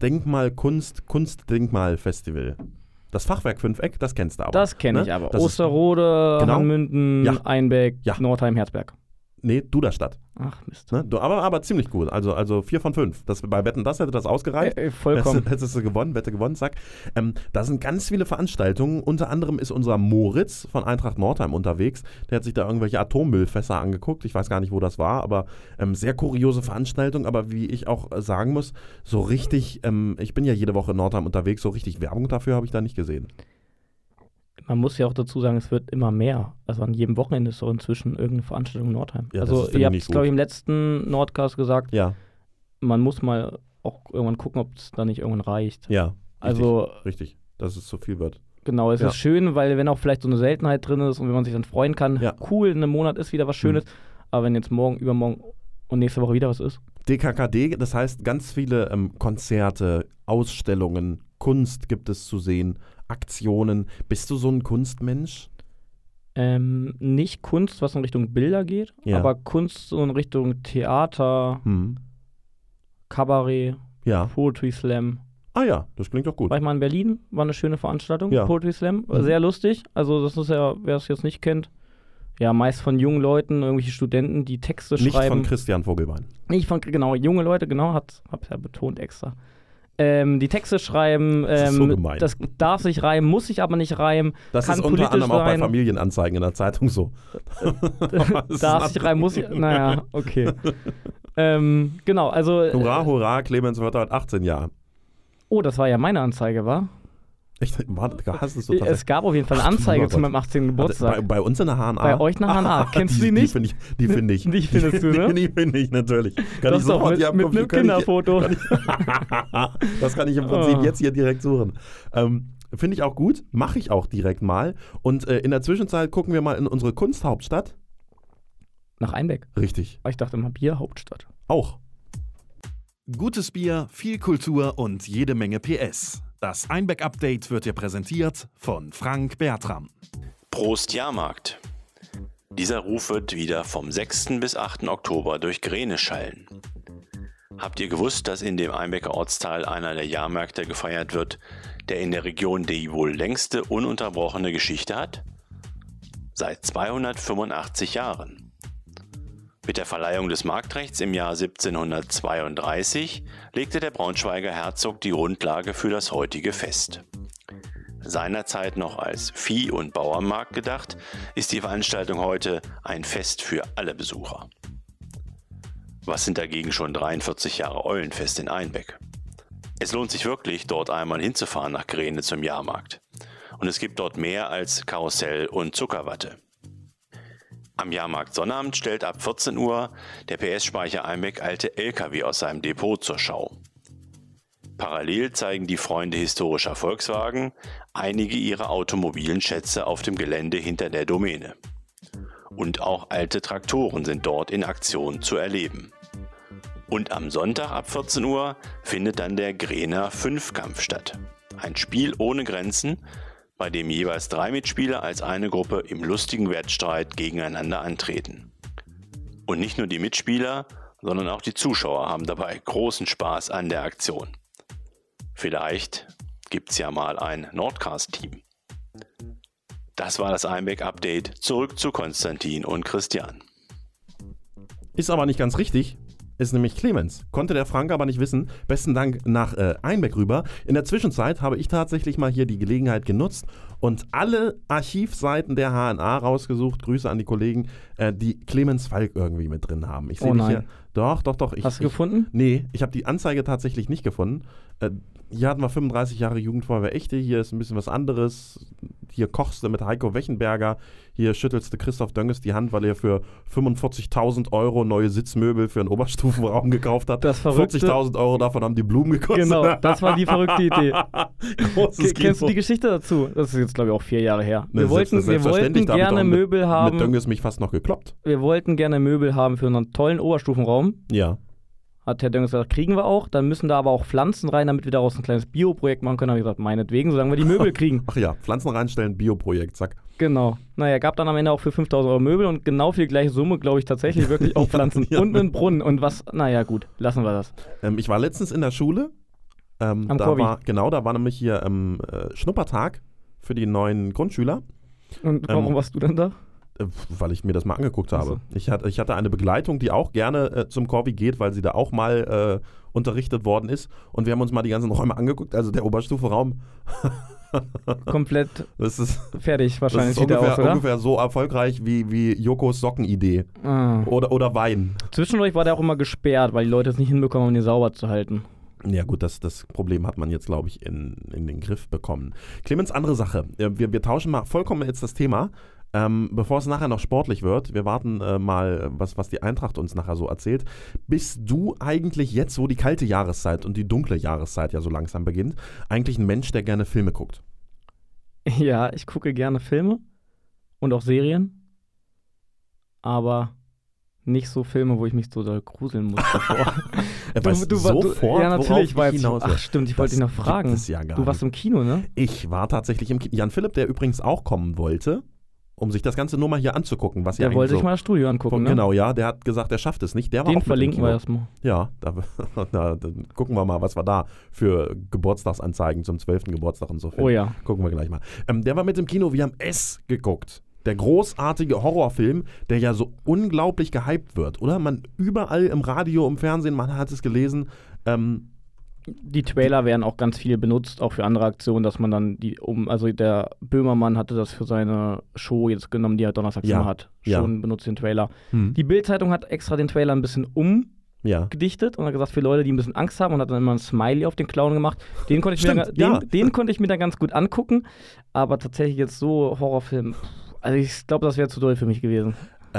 Kunstdenkmalfestival. Das Fachwerk Fünfeck, das kennst du aber. Das kenne ich ne? aber. Das ist- Osterode, Genau. Hanmünden, Ja. Einbeck, Ja. Nordheim, Herzberg. Nee, Duderstadt. Ach, Mist. Ne? Aber ziemlich gut. Also 4 von 5. Bei Wetten, das hätte das ausgereicht. Vollkommen. Hättest du gewonnen, Wette gewonnen, zack. Da sind ganz viele Veranstaltungen. Unter anderem ist unser Moritz von Eintracht Nordheim unterwegs. Der hat sich da irgendwelche Atommüllfässer angeguckt. Ich weiß gar nicht, wo das war, aber sehr kuriose Veranstaltung. Aber wie ich auch sagen muss, so richtig, ich bin ja jede Woche in Nordheim unterwegs, so richtig Werbung dafür habe ich da nicht gesehen. Man muss ja auch dazu sagen, es wird immer mehr. Also an jedem Wochenende ist so inzwischen irgendeine Veranstaltung in Nordheim. Ja, das also finde ihr ich habt nicht es, glaube ich, im letzten Nordcast gesagt, Ja, man muss mal auch irgendwann gucken, ob es da nicht irgendwann reicht. ja. Also Richtig, dass es zu viel wird. genau, es Ja. ist schön, weil wenn auch vielleicht so eine Seltenheit drin ist und wenn man sich dann freuen kann, Ja. cool, in einem Monat ist wieder was Schönes. Aber wenn jetzt morgen, übermorgen und nächste Woche wieder was ist, DKKD, das heißt ganz viele Konzerte, Ausstellungen, Kunst gibt es zu sehen, Aktionen. Bist du so ein Kunstmensch? nicht Kunst, was in Richtung Bilder geht, Ja. aber Kunst so in Richtung Theater, Kabarett, Ja. Poetry Slam. Ah ja, das klingt doch gut. War ich mal in Berlin, war eine schöne Veranstaltung, Ja. Poetry Slam, war sehr lustig. Also das ist ja, wer es jetzt nicht kennt, ja, meist von jungen Leuten, irgendwelche Studenten, die Texte Nicht schreiben. von Christian Vogelbein. Nicht von, genau, junge Leute, genau, hab's ja betont extra. Die Texte schreiben, Das ist so gemein. das darf sich reimen, muss sich aber nicht reimen. Das kann ist unter anderem auch bei sein. Familienanzeigen in der Zeitung so. Darf sich reimen, muss sich, naja, okay. Genau, also, Hurra, hurra, Clemens wird heute 18 Jahre. oh, das war ja meine Anzeige, war? Echt, hast du so tatsächlich? Es gab auf jeden Fall eine Anzeige zu meinem 18. Geburtstag. Bei uns in der HNA? Bei euch in der HNA. Kennst du die nicht? Die finde ich. Die findest du, ne? Die finde ich, natürlich. Kann Das ich ist doch sofort mit hier am einem Computer- Kinderfoto. Das kann ich im Prinzip Oh. jetzt hier direkt suchen. Finde ich auch gut, mache ich auch direkt mal. Und in der Zwischenzeit gucken wir mal in unsere Kunsthauptstadt. Nach Einbeck. Richtig, Ich dachte immer Bierhauptstadt. auch. Gutes Bier, viel Kultur und jede Menge PS. Das Einbeck-Update wird dir präsentiert von Frank Bertram. Prost Jahrmarkt. Dieser Ruf wird wieder vom 6. bis 8. Oktober durch Grene schallen. Habt ihr gewusst, dass in dem Einbecker Ortsteil einer der Jahrmärkte gefeiert wird, der in der Region die wohl längste ununterbrochene Geschichte hat? Seit 285 Jahren. Mit der Verleihung des Marktrechts im Jahr 1732 legte der Braunschweiger Herzog die Grundlage für das heutige Fest. Seinerzeit noch als Vieh- und Bauernmarkt gedacht, ist die Veranstaltung heute ein Fest für alle Besucher. Was sind dagegen schon 43 Jahre Eulenfest in Einbeck? Es lohnt sich wirklich, dort einmal hinzufahren nach Grene zum Jahrmarkt. Und es gibt dort mehr als Karussell und Zuckerwatte. Am Jahrmarkt Sonnabend stellt ab 14 Uhr der PS-Speicher Einbeck alte LKW aus seinem Depot zur Schau. Parallel zeigen die Freunde historischer Volkswagen einige ihrer automobilen Schätze auf dem Gelände hinter der Domäne. Und auch alte Traktoren sind dort in Aktion zu erleben. Und am Sonntag ab 14 Uhr findet dann der Grener Fünfkampf statt. Ein Spiel ohne Grenzen, bei dem jeweils 3 Mitspieler als eine Gruppe im lustigen Wettstreit gegeneinander antreten. Und nicht nur die Mitspieler, sondern auch die Zuschauer haben dabei großen Spaß an der Aktion. Vielleicht gibt's ja mal ein Nordcast-Team. Das war das Einbeck-Update. Zurück zu Konstantin und Christian. Ist aber nicht ganz richtig. Ist nämlich Clemens. Konnte der Frank aber nicht wissen. Besten Dank nach Einbeck rüber. In der Zwischenzeit habe ich tatsächlich mal hier die Gelegenheit genutzt und alle Archivseiten der HNA rausgesucht. Grüße an die Kollegen, die Clemens Falk irgendwie mit drin haben. Ich sehe nicht hier. Doch. Hast du gefunden? Nee, ich habe die Anzeige tatsächlich nicht gefunden. Hier hatten wir 35 Jahre Jugendfeuerwehr Echte. Hier ist ein bisschen was anderes. Hier kochst du mit Heiko Wechenberger. Hier schüttelst du Christoph Dönges die Hand, weil er für 45.000 € neue Sitzmöbel für einen Oberstufenraum gekauft hat. 40.000 € davon haben die Blumen gekostet. Genau, das war die verrückte Idee. Kennst du die Geschichte dazu? Das ist jetzt, glaube ich, auch 4 Jahre her. Wir wollten gerne Möbel haben. Mit Dönges mich fast noch gekloppt. Wir wollten gerne Möbel haben für unseren tollen Oberstufenraum. Ja. Hat Herr Dönges gesagt, kriegen wir auch. Dann müssen da aber auch Pflanzen rein, damit wir daraus ein kleines Bioprojekt machen können. Habe ich gesagt, meinetwegen, solange wir die Möbel kriegen. Ach ja, Pflanzen reinstellen, Bioprojekt, zack. Genau. Naja, gab dann am Ende auch für 5.000 € Möbel und genau für die gleiche Summe, glaube ich, tatsächlich wirklich auch Pflanzen ja. Und einen Brunnen und was. Naja, gut, lassen wir das. Ich war letztens in der Schule. Da war nämlich hier Schnuppertag für die neuen Grundschüler. Und warum warst du denn da? Weil ich mir das mal angeguckt habe. Ich hatte eine Begleitung, die auch gerne zum Corvi geht, weil sie da auch mal unterrichtet worden ist. Und wir haben uns mal die ganzen Räume angeguckt. Also der Oberstufenraum komplett das ist, fertig wahrscheinlich. Das ist ungefähr so erfolgreich wie Jokos Sockenidee. Oder Wein. Zwischendurch war der auch immer gesperrt, weil die Leute es nicht hinbekommen, um den sauber zu halten. Ja gut, das Problem hat man jetzt, glaube ich, in den Griff bekommen. Clemens, andere Sache. Wir tauschen mal vollkommen jetzt das Thema. Bevor es nachher noch sportlich wird, wir warten mal, was die Eintracht uns nachher so erzählt. Bist du eigentlich jetzt, wo die kalte Jahreszeit und die dunkle Jahreszeit ja so langsam beginnt, eigentlich ein Mensch, der gerne Filme guckt? Ja, ich gucke gerne Filme und auch Serien, aber nicht so Filme, wo ich mich so doll gruseln muss davor. Ja, natürlich. Ach stimmt, ich wollte dich noch fragen. Ja du warst im Kino, ne? Ich war tatsächlich im Kino. Jan Philipp, der übrigens auch kommen wollte, um sich das Ganze nur mal hier anzugucken. Der wollte sich mal das Studio angucken, ne? Genau, ja, der hat gesagt, er schafft es nicht. Der war Den auch verlinken wir erstmal. Ja, dann gucken wir mal, was wir da für Geburtstagsanzeigen zum 12. Geburtstag und so finden. Oh ja. Gucken wir gleich mal. Der war mit im Kino, wir haben S geguckt. Der großartige Horrorfilm, der ja so unglaublich gehypt wird, oder? Man überall im Radio, im Fernsehen, man hat es gelesen. Die Trailer werden auch ganz viel benutzt, auch für andere Aktionen, dass man dann also der Böhmermann hatte das für seine Show jetzt genommen, die er Donnerstags immer hat. Schon benutzt den Trailer. Die Bild-Zeitung hat extra den Trailer ein bisschen umgedichtet und hat gesagt, für Leute, die ein bisschen Angst haben, und hat dann immer ein Smiley auf den Clown gemacht. Den konnte ich mir dann ganz gut angucken, aber tatsächlich jetzt so Horrorfilm, also ich glaube, das wäre zu doll für mich gewesen.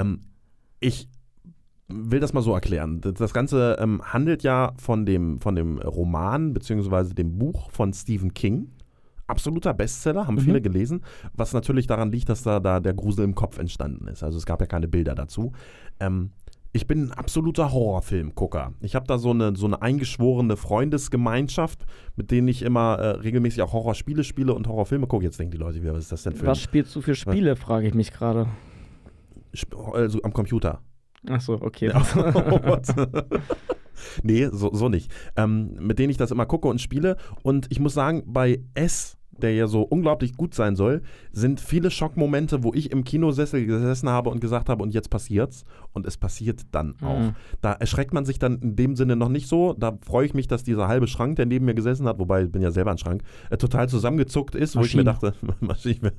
Ich will das mal so erklären. Das Ganze handelt ja von dem Roman bzw. dem Buch von Stephen King. Absoluter Bestseller, haben viele gelesen, was natürlich daran liegt, dass da der Grusel im Kopf entstanden ist. Also es gab ja keine Bilder dazu. Ich bin ein absoluter Horrorfilmgucker. Ich habe da so eine eingeschworene Freundesgemeinschaft, mit denen ich immer regelmäßig auch Horrorspiele spiele und Horrorfilme gucke. Jetzt denken die Leute, was ist das denn für Was spielst du für Spiele, frage ich mich gerade. Also am Computer. Ach so, okay. Nee, so nicht. Mit denen ich das immer gucke und spiele. Und ich muss sagen, bei S der ja so unglaublich gut sein soll, sind viele Schockmomente, wo ich im Kinosessel gesessen habe und gesagt habe, und jetzt passiert's. Und es passiert dann auch. Da erschreckt man sich dann in dem Sinne noch nicht so. Da freue ich mich, dass dieser halbe Schrank, der neben mir gesessen hat, wobei ich bin ja selber ein Schrank, total zusammengezuckt ist, wo ich mir dachte, Maschine.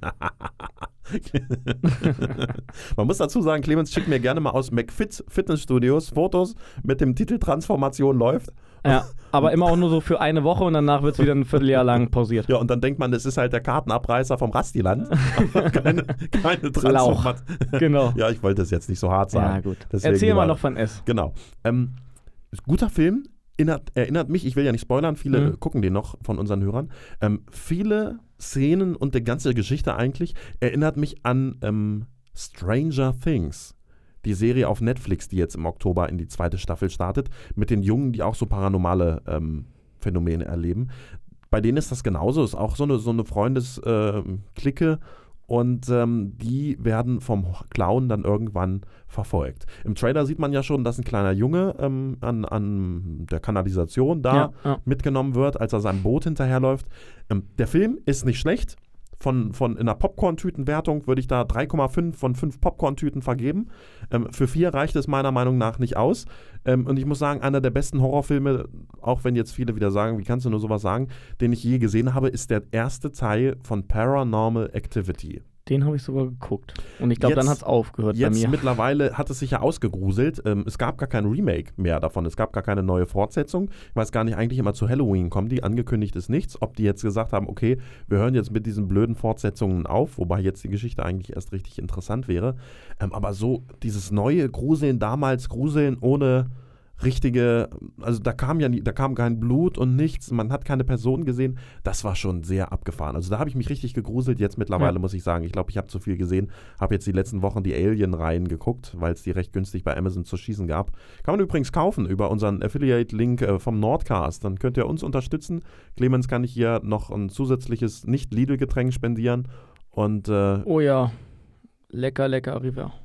Man muss dazu sagen, Clemens schickt mir gerne mal aus McFit Fitnessstudios Fotos mit dem Titel Transformation läuft. Ja, aber immer auch nur so für eine Woche und danach wird es wieder ein Vierteljahr lang pausiert. Ja, und dann denkt man, das ist halt der Kartenabreißer vom Rastiland. keine Transformation. Genau. Ja, ich wollte es jetzt nicht so hart sagen. Ja, gut. Deswegen Erzähl mal noch von S. Genau. Guter Film. Erinnert mich, ich will ja nicht spoilern, viele gucken den noch von unseren Hörern. Viele Szenen und die ganze Geschichte eigentlich erinnert mich an Stranger Things. Die Serie auf Netflix, die jetzt im Oktober in die 2. Staffel startet, mit den Jungen, die auch so paranormale Phänomene erleben. Bei denen ist das genauso, ist auch so eine Freundesklicke und die werden vom Clown dann irgendwann verfolgt. Im Trailer sieht man ja schon, dass ein kleiner Junge an der Kanalisation mitgenommen wird, als er seinem Boot hinterherläuft. Der Film ist nicht schlecht. In einer Popcorn-Tüten-Wertung würde ich da 3,5 von 5 Popcorn-Tüten vergeben. Für 4 reicht es meiner Meinung nach nicht aus. Und ich muss sagen, einer der besten Horrorfilme, auch wenn jetzt viele wieder sagen, wie kannst du nur sowas sagen, den ich je gesehen habe, ist der erste Teil von Paranormal Activity. Den habe ich sogar geguckt. Und ich glaube, dann hat es aufgehört bei mir. Jetzt mittlerweile hat es sich ja ausgegruselt. Es gab gar kein Remake mehr davon. Es gab gar keine neue Fortsetzung. Ich weiß gar nicht, eigentlich immer zu Halloween kommen die. Angekündigt ist nichts. Ob die jetzt gesagt haben, okay, wir hören jetzt mit diesen blöden Fortsetzungen auf, wobei jetzt die Geschichte eigentlich erst richtig interessant wäre. Aber so dieses neue Gruseln, damals Gruseln ohne richtige, also da kam kein Blut und nichts, man hat keine Person gesehen, das war schon sehr abgefahren. Also da habe ich mich richtig gegruselt, jetzt mittlerweile muss ich sagen, ich glaube, ich habe zu viel gesehen, habe jetzt die letzten Wochen die Alien-Reihen geguckt, weil es die recht günstig bei Amazon zu schießen gab. Kann man übrigens kaufen über unseren Affiliate-Link vom Nordcast, dann könnt ihr uns unterstützen. Clemens kann ich hier noch ein zusätzliches Nicht-Lidl-Getränk spendieren und oh ja, lecker River.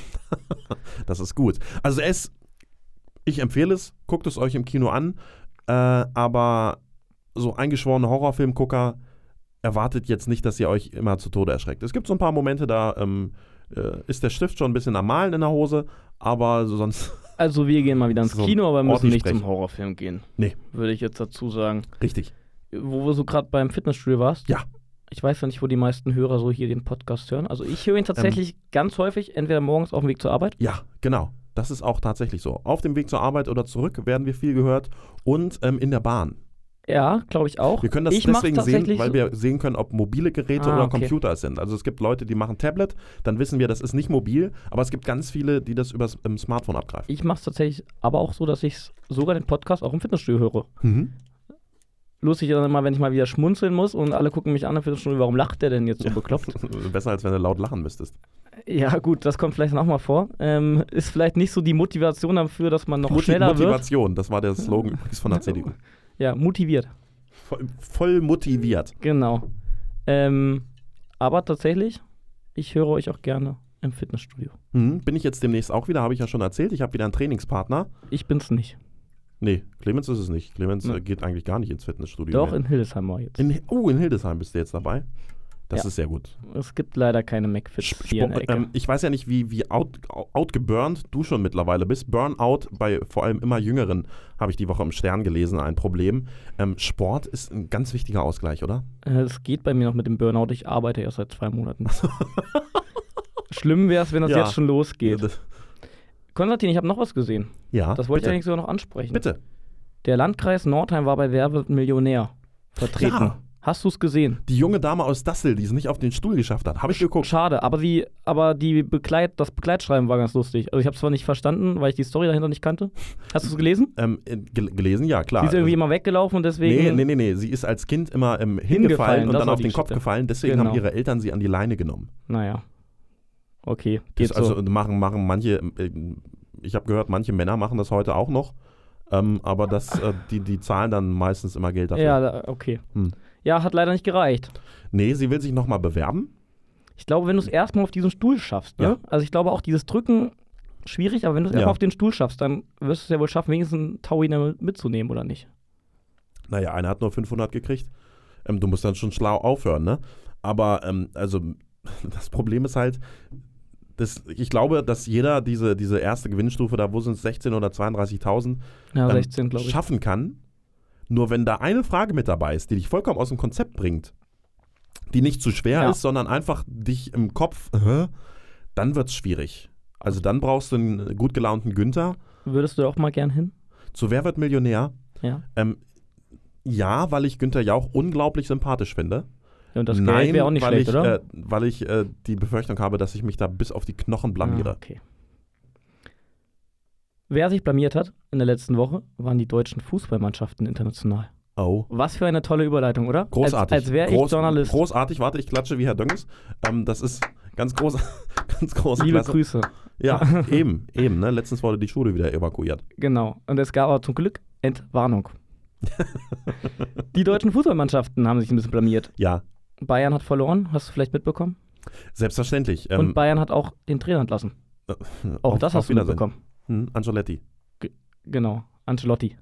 Das ist gut. Also ich empfehle es, guckt es euch im Kino an, aber so eingeschworene Horrorfilmgucker erwartet jetzt nicht, dass ihr euch immer zu Tode erschreckt. Es gibt so ein paar Momente, da ist der Stift schon ein bisschen am Malen in der Hose, aber sonst... Also wir gehen mal wieder ins Kino, aber müssen nicht sprechen. zum Horrorfilm gehen. Nee. Würde ich jetzt dazu sagen. Richtig. Wo du so gerade beim Fitnessstudio warst? Ja. Ich weiß ja nicht, wo die meisten Hörer so hier den Podcast hören. Also ich höre ihn tatsächlich ganz häufig, entweder morgens auf dem Weg zur Arbeit. Ja, genau. Das ist auch tatsächlich so. Auf dem Weg zur Arbeit oder zurück werden wir viel gehört und in der Bahn. Ja, glaube ich auch. Wir können das deswegen sehen, weil wir sehen können, ob mobile Geräte oder Computer es sind. Also es gibt Leute, die machen Tablet, dann wissen wir, das ist nicht mobil, aber es gibt ganz viele, die das übers Smartphone abgreifen. Ich mache es tatsächlich aber auch so, dass ich sogar den Podcast auch im Fitnessstudio höre. Lustig ist dann immer, wenn ich mal wieder schmunzeln muss und alle gucken mich an im Fitnessstudio, warum lacht der denn jetzt so bekloppt? Besser, als wenn du laut lachen müsstest. Ja gut, das kommt vielleicht noch mal vor. Ist vielleicht nicht so die Motivation dafür, dass man noch schneller wird. Motivation, das war der Slogan übrigens von der CDU. Ja, motiviert. Voll motiviert. Genau. Aber tatsächlich, ich höre euch auch gerne im Fitnessstudio. Bin ich jetzt demnächst auch wieder, habe ich ja schon erzählt. Ich habe wieder einen Trainingspartner. Ich bin's nicht. Nee, Clemens ist es nicht. Clemens geht eigentlich gar nicht ins Fitnessstudio. Doch, mehr. in Hildesheim war jetzt. In Hildesheim bist du jetzt dabei. Das ist sehr gut. Es gibt leider keine McFits hier in der Ecke. Ich weiß ja nicht, wie outgeburnt du schon mittlerweile bist. Burnout bei vor allem immer Jüngeren, habe ich die Woche im Stern gelesen, ein Problem. Sport ist ein ganz wichtiger Ausgleich, oder? Es geht bei mir noch mit dem Burnout. Ich arbeite erst seit 2 Monaten. Schlimm wäre es, wenn das jetzt schon losgeht. Konstantin, ich habe noch was gesehen. Ja, das wollte ich eigentlich sogar noch ansprechen. Bitte. Der Landkreis Nordheim war bei Wer wird Millionär vertreten. Ja. Hast du es gesehen? Die junge Dame aus Dassel, die es nicht auf den Stuhl geschafft hat. Habe ich geguckt. Schade, aber das Begleitschreiben war ganz lustig. Also ich habe es zwar nicht verstanden, weil ich die Story dahinter nicht kannte. Hast du es gelesen? Gelesen, ja, klar. Sie ist irgendwie immer weggelaufen und deswegen... Nee. Sie ist als Kind immer hingefallen und dann auf den Kopf gefallen. Deswegen haben ihre Eltern sie an die Leine genommen. Naja. Okay, geht so. Also machen manche... Ich habe gehört, manche Männer machen das heute auch noch. Aber die zahlen dann meistens immer Geld dafür. Ja, okay. Ja, hat leider nicht gereicht. Nee, sie will sich nochmal bewerben. Ich glaube, wenn du es erstmal auf diesen Stuhl schaffst, ne? Ja. Also ich glaube auch dieses Drücken schwierig, aber wenn du es erstmal auf den Stuhl schaffst, dann wirst du es ja wohl schaffen, wenigstens einen Taui mitzunehmen, oder nicht? Naja, einer hat nur 500 gekriegt. Du musst dann schon schlau aufhören, ne? Aber also das Problem ist halt, ich glaube, dass jeder diese erste Gewinnstufe, da wo sind es 16.000 oder 32.000, 16, glaube ich. schaffen kann. Nur wenn da eine Frage mit dabei ist, die dich vollkommen aus dem Konzept bringt, die nicht zu schwer ist, sondern einfach dich im Kopf, dann wird es schwierig. Also dann brauchst du einen gut gelaunten Günther. Würdest du auch mal gern hin? Zu Wer wird Millionär? Ja. Ja, weil ich Günther Jauch unglaublich sympathisch finde. Ja, und das Geld wäre auch nicht schlecht, oder? Weil ich die Befürchtung habe, dass ich mich da bis auf die Knochen blamiere. Okay. Wer sich blamiert hat in der letzten Woche, waren die deutschen Fußballmannschaften international. Oh. Was für eine tolle Überleitung, oder? Großartig. Als wäre ich Journalist. Großartig. Warte, ich klatsche wie Herr Dönges. Das ist ganz große Liebe Klasse. Grüße. Ja, eben. Ne? Letztens wurde die Schule wieder evakuiert. Genau. Und es gab aber zum Glück Entwarnung. Die deutschen Fußballmannschaften haben sich ein bisschen blamiert. Ja. Bayern hat verloren, hast du vielleicht mitbekommen? Selbstverständlich. Und Bayern hat auch den Trainer entlassen. Auch das hast du mitbekommen. Ancelotti. Genau, Ancelotti.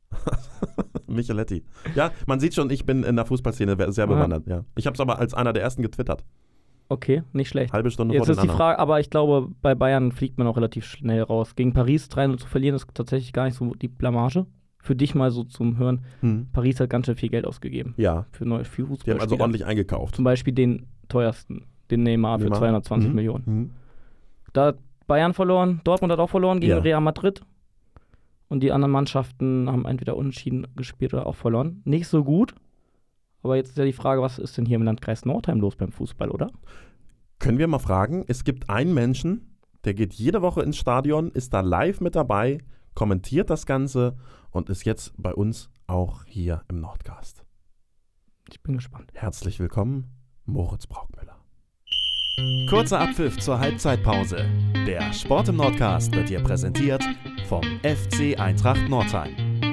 Micheletti. Ja, man sieht schon, ich bin in der Fußballszene sehr bewandert. Ja. Ich habe es aber als einer der ersten getwittert. Okay, nicht schlecht. Halbe Stunde Jetzt vor ist die Frage, aber ich glaube, bei Bayern fliegt man auch relativ schnell raus. Gegen Paris 3-0 zu verlieren, ist tatsächlich gar nicht so die Blamage. Für dich mal so zum Hören. Paris hat ganz schön viel Geld ausgegeben. Ja. Für neue Fußballspieler. Die haben also ordentlich eingekauft. Zum Beispiel den teuersten, den Neymar für 220 Millionen. Da hat Bayern verloren, Dortmund hat auch verloren gegen Real Madrid. Und die anderen Mannschaften haben entweder unentschieden gespielt oder auch verloren. Nicht so gut. Aber jetzt ist ja die Frage, was ist denn hier im Landkreis Nordheim los beim Fußball, oder? Können wir mal fragen, es gibt einen Menschen, der geht jede Woche ins Stadion, ist da live mit dabei, kommentiert das Ganze und ist jetzt bei uns auch hier im Nordcast. Ich bin gespannt. Herzlich willkommen, Moritz Braukmüller. Kurzer Abpfiff zur Halbzeitpause. Der Sport im Nordcast wird hier präsentiert vom FC Eintracht Nordheim.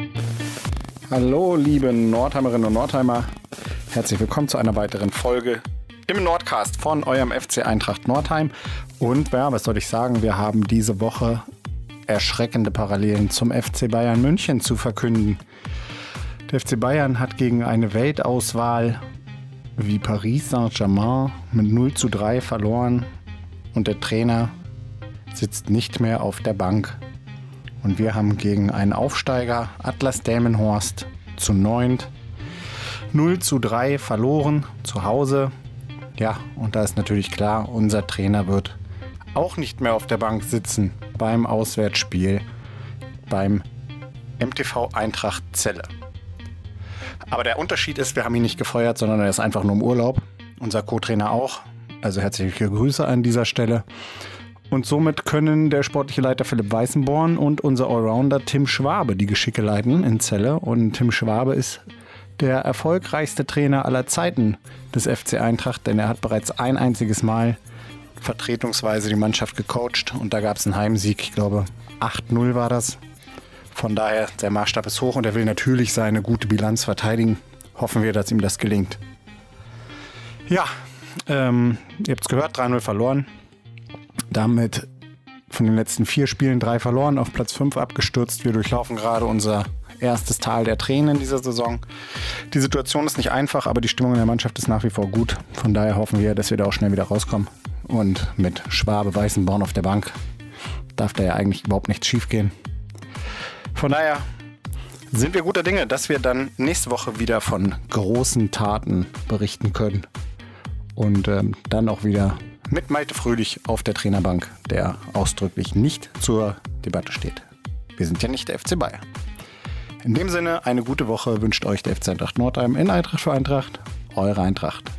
Hallo liebe Nordheimerinnen und Nordheimer, herzlich willkommen zu einer weiteren Folge im Nordcast von eurem FC Eintracht Nordheim. Und ja, was soll ich sagen, wir haben diese Woche erschreckende Parallelen zum FC Bayern München zu verkünden. Der FC Bayern hat gegen eine Weltauswahl wie Paris Saint-Germain mit 0:3 verloren und der Trainer sitzt nicht mehr auf der Bank. Und wir haben gegen einen Aufsteiger, Atlas Delmenhorst, zu 9 0:3 verloren, zu Hause. Ja, und da ist natürlich klar, unser Trainer wird auch nicht mehr auf der Bank sitzen beim Auswärtsspiel beim MTV Eintracht Celle. Aber der Unterschied ist, wir haben ihn nicht gefeuert, sondern er ist einfach nur im Urlaub. Unser Co-Trainer auch. Also herzliche Grüße an dieser Stelle. Und somit können der sportliche Leiter Philipp Weißenborn und unser Allrounder Tim Schwabe die Geschicke leiten in Celle. Und Tim Schwabe ist der erfolgreichste Trainer aller Zeiten des FC Eintracht, denn er hat bereits ein einziges Mal vertretungsweise die Mannschaft gecoacht und da gab es einen Heimsieg, ich glaube 8-0 war das. Von daher, der Maßstab ist hoch und er will natürlich seine gute Bilanz verteidigen. Hoffen wir, dass ihm das gelingt. Ja, ihr habt es gehört, 3-0 verloren. Damit von den letzten 4 Spielen 3 verloren, auf Platz 5 abgestürzt. Wir durchlaufen gerade unser erstes Tal der Tränen in dieser Saison. Die Situation ist nicht einfach, aber die Stimmung in der Mannschaft ist nach wie vor gut. Von daher hoffen wir, dass wir da auch schnell wieder rauskommen. Und mit Schwabe, Weißenborn auf der Bank darf da ja eigentlich überhaupt nichts schief gehen. Von daher sind wir guter Dinge, dass wir dann nächste Woche wieder von großen Taten berichten können. Und dann auch wieder mit Malte Fröhlich auf der Trainerbank, der ausdrücklich nicht zur Debatte steht. Wir sind ja nicht der FC Bayern. In dem Sinne, eine gute Woche wünscht euch der FC Eintracht Nordheim in Eintracht für Eintracht. Eure Eintracht.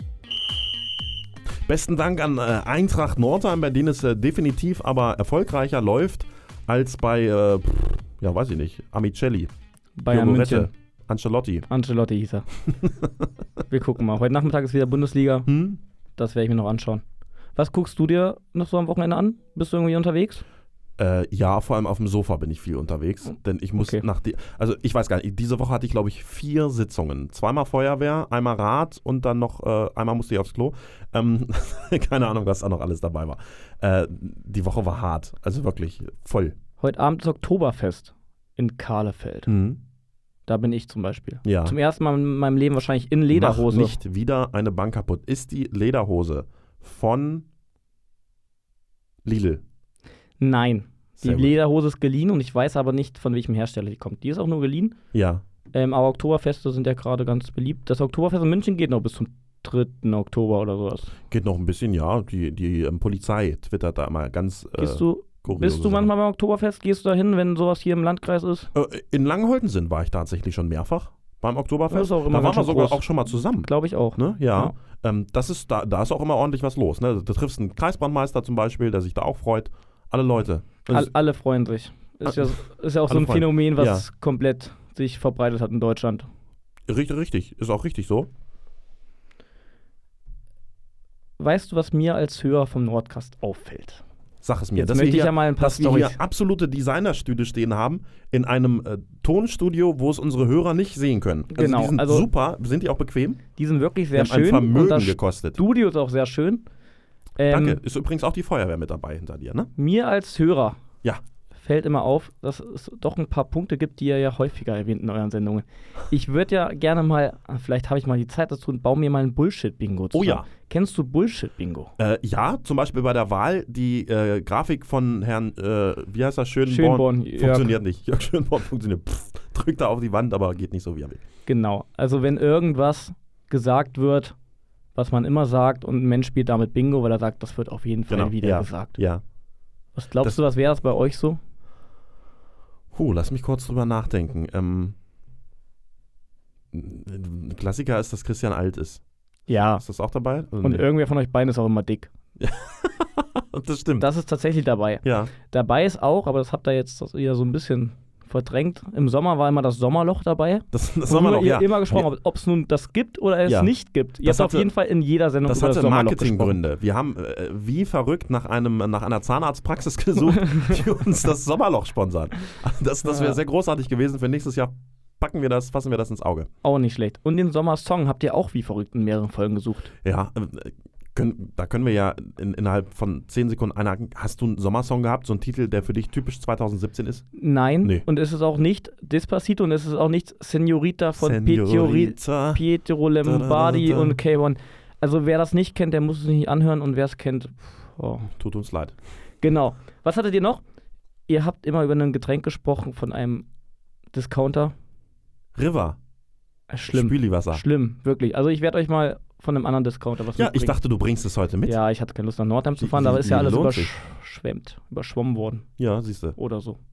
Besten Dank an Eintracht Nordheim, bei denen es definitiv aber erfolgreicher läuft als bei, weiß ich nicht, Amicelli, Bayern München. Ancelotti hieß er. Wir gucken mal. Heute Nachmittag ist wieder Bundesliga. Das werde ich mir noch anschauen. Was guckst du dir noch so am Wochenende an? Bist du irgendwie unterwegs? Ja, vor allem auf dem Sofa bin ich viel unterwegs, denn ich muss ich weiß gar nicht, diese Woche hatte ich glaube ich 4 Sitzungen, 2-mal Feuerwehr, einmal Rad und dann noch, einmal musste ich aufs Klo, keine Ahnung, was da noch alles dabei war. Die Woche war hart, also wirklich voll. Heute Abend ist Oktoberfest in Kahlefeld. Da bin ich zum Beispiel. Ja. Zum ersten Mal in meinem Leben wahrscheinlich in Lederhose. Mach nicht wieder eine Bank kaputt. Ist die Lederhose von Lidl? Nein. Die Sehr gut. Lederhose ist geliehen und ich weiß aber nicht, von welchem Hersteller die kommt. Die ist auch nur geliehen. Ja. Aber Oktoberfeste sind ja gerade ganz beliebt. Das Oktoberfest in München geht noch bis zum 3. Oktober oder sowas. Geht noch ein bisschen, ja. Die Polizei twittert da immer ganz Bist kuriose du Sachen. manchmal beim Oktoberfest? Gehst du da hin, wenn sowas hier im Landkreis ist? In Langenholten war ich tatsächlich schon mehrfach beim Oktoberfest. Das ist auch immer da ganz waren wir schön sogar groß. auch schon mal zusammen. Glaube ich auch. Ne? Ja. Da ist auch immer ordentlich was los. Ne? Du triffst einen Kreisbrandmeister zum Beispiel, der sich da auch freut. Alle Leute. Alle freuen sich. Ist ja auch so alle ein freuen. Phänomen, was komplett sich verbreitet hat in Deutschland. Richtig. Ist auch richtig so. Weißt du, was mir als Hörer vom Nordcast auffällt? Sag es mir. Jetzt möchte ich ja mal ein paar dass wir hier Storys. absolute Designerstühle stehen haben in einem Tonstudio, wo es unsere Hörer nicht sehen können. Also Genau, die sind also- super. Sind die auch bequem? Die sind wirklich Die sehr haben ein schön. Vermögen und das gekostet. Studio ist auch sehr schön. Danke. Ist übrigens auch die Feuerwehr mit dabei hinter dir, ne? Mir als Hörer Ja. fällt immer auf, dass es doch ein paar Punkte gibt, die ihr ja häufiger erwähnt in euren Sendungen. Ich würde ja gerne mal, vielleicht habe ich mal die Zeit dazu und baue mir mal ein Bullshit-Bingo zusammen. Oh ja. Kennst du Bullshit-Bingo? Ja, zum Beispiel bei der Wahl, die Grafik von Herrn, wie heißt er, Schönborn, Jörg. funktioniert nicht. Jörg Schönborn funktioniert. Drückt er auf die Wand, aber geht nicht so, wie er will. Genau. Also wenn irgendwas gesagt wird, was man immer sagt und ein Mensch spielt damit Bingo, weil er sagt, das wird auf jeden Fall wieder ja. gesagt. Ja. Was glaubst du, was wäre das bei euch so? Lass mich kurz drüber nachdenken. Ein Klassiker ist, dass Christian alt ist. Ja. Ist das auch dabei? Also Und irgendwer von euch beiden ist auch immer dick. das stimmt. Das ist tatsächlich dabei. Ja. Dabei ist auch, aber das habt ihr jetzt wieder so ein bisschen verdrängt. Im Sommer war immer das Sommerloch dabei. Das Worüber haben wir noch, ihr ja. immer gesprochen habt, ob es nun das gibt oder es Ja. nicht gibt. Ihr Das habt auf hatte- jeden Fall in jeder Sendung Das über das hatte Sommerloch gesprochen. Marketinggründe. Wir haben wie verrückt nach einer Zahnarztpraxis gesucht, die uns das Sommerloch sponsert. Das wäre sehr großartig gewesen. Für nächstes Jahr fassen wir das ins Auge. Auch nicht schlecht. Und den Sommersong habt ihr auch wie verrückt in mehreren Folgen gesucht. Ja, da können wir ja innerhalb von 10 Sekunden einhaken. Hast du einen Sommersong gehabt, so einen Titel, der für dich typisch 2017 ist? Nein. Nee. Und es ist auch nicht Despacito und es ist auch nicht Senorita von Senorita. Pietro Lombardi Da, da, da, da. und K1. Also wer das nicht kennt, der muss es nicht anhören und wer es kennt, Tut uns leid. Genau. Was hattet ihr noch? Ihr habt immer über ein Getränk gesprochen von einem Discounter. River. Schlimm. Spüliwasser. Schlimm, wirklich. Also ich werde euch mal von einem anderen Discounter was Ja, ich mitbringen. dachte, du bringst es heute mit. Ja, ich hatte keine Lust nach Nordheim zu Wie- fahren, da wie- ist ja wie alles lohnt sich? überschwommen worden Ja, siehst du. oder so.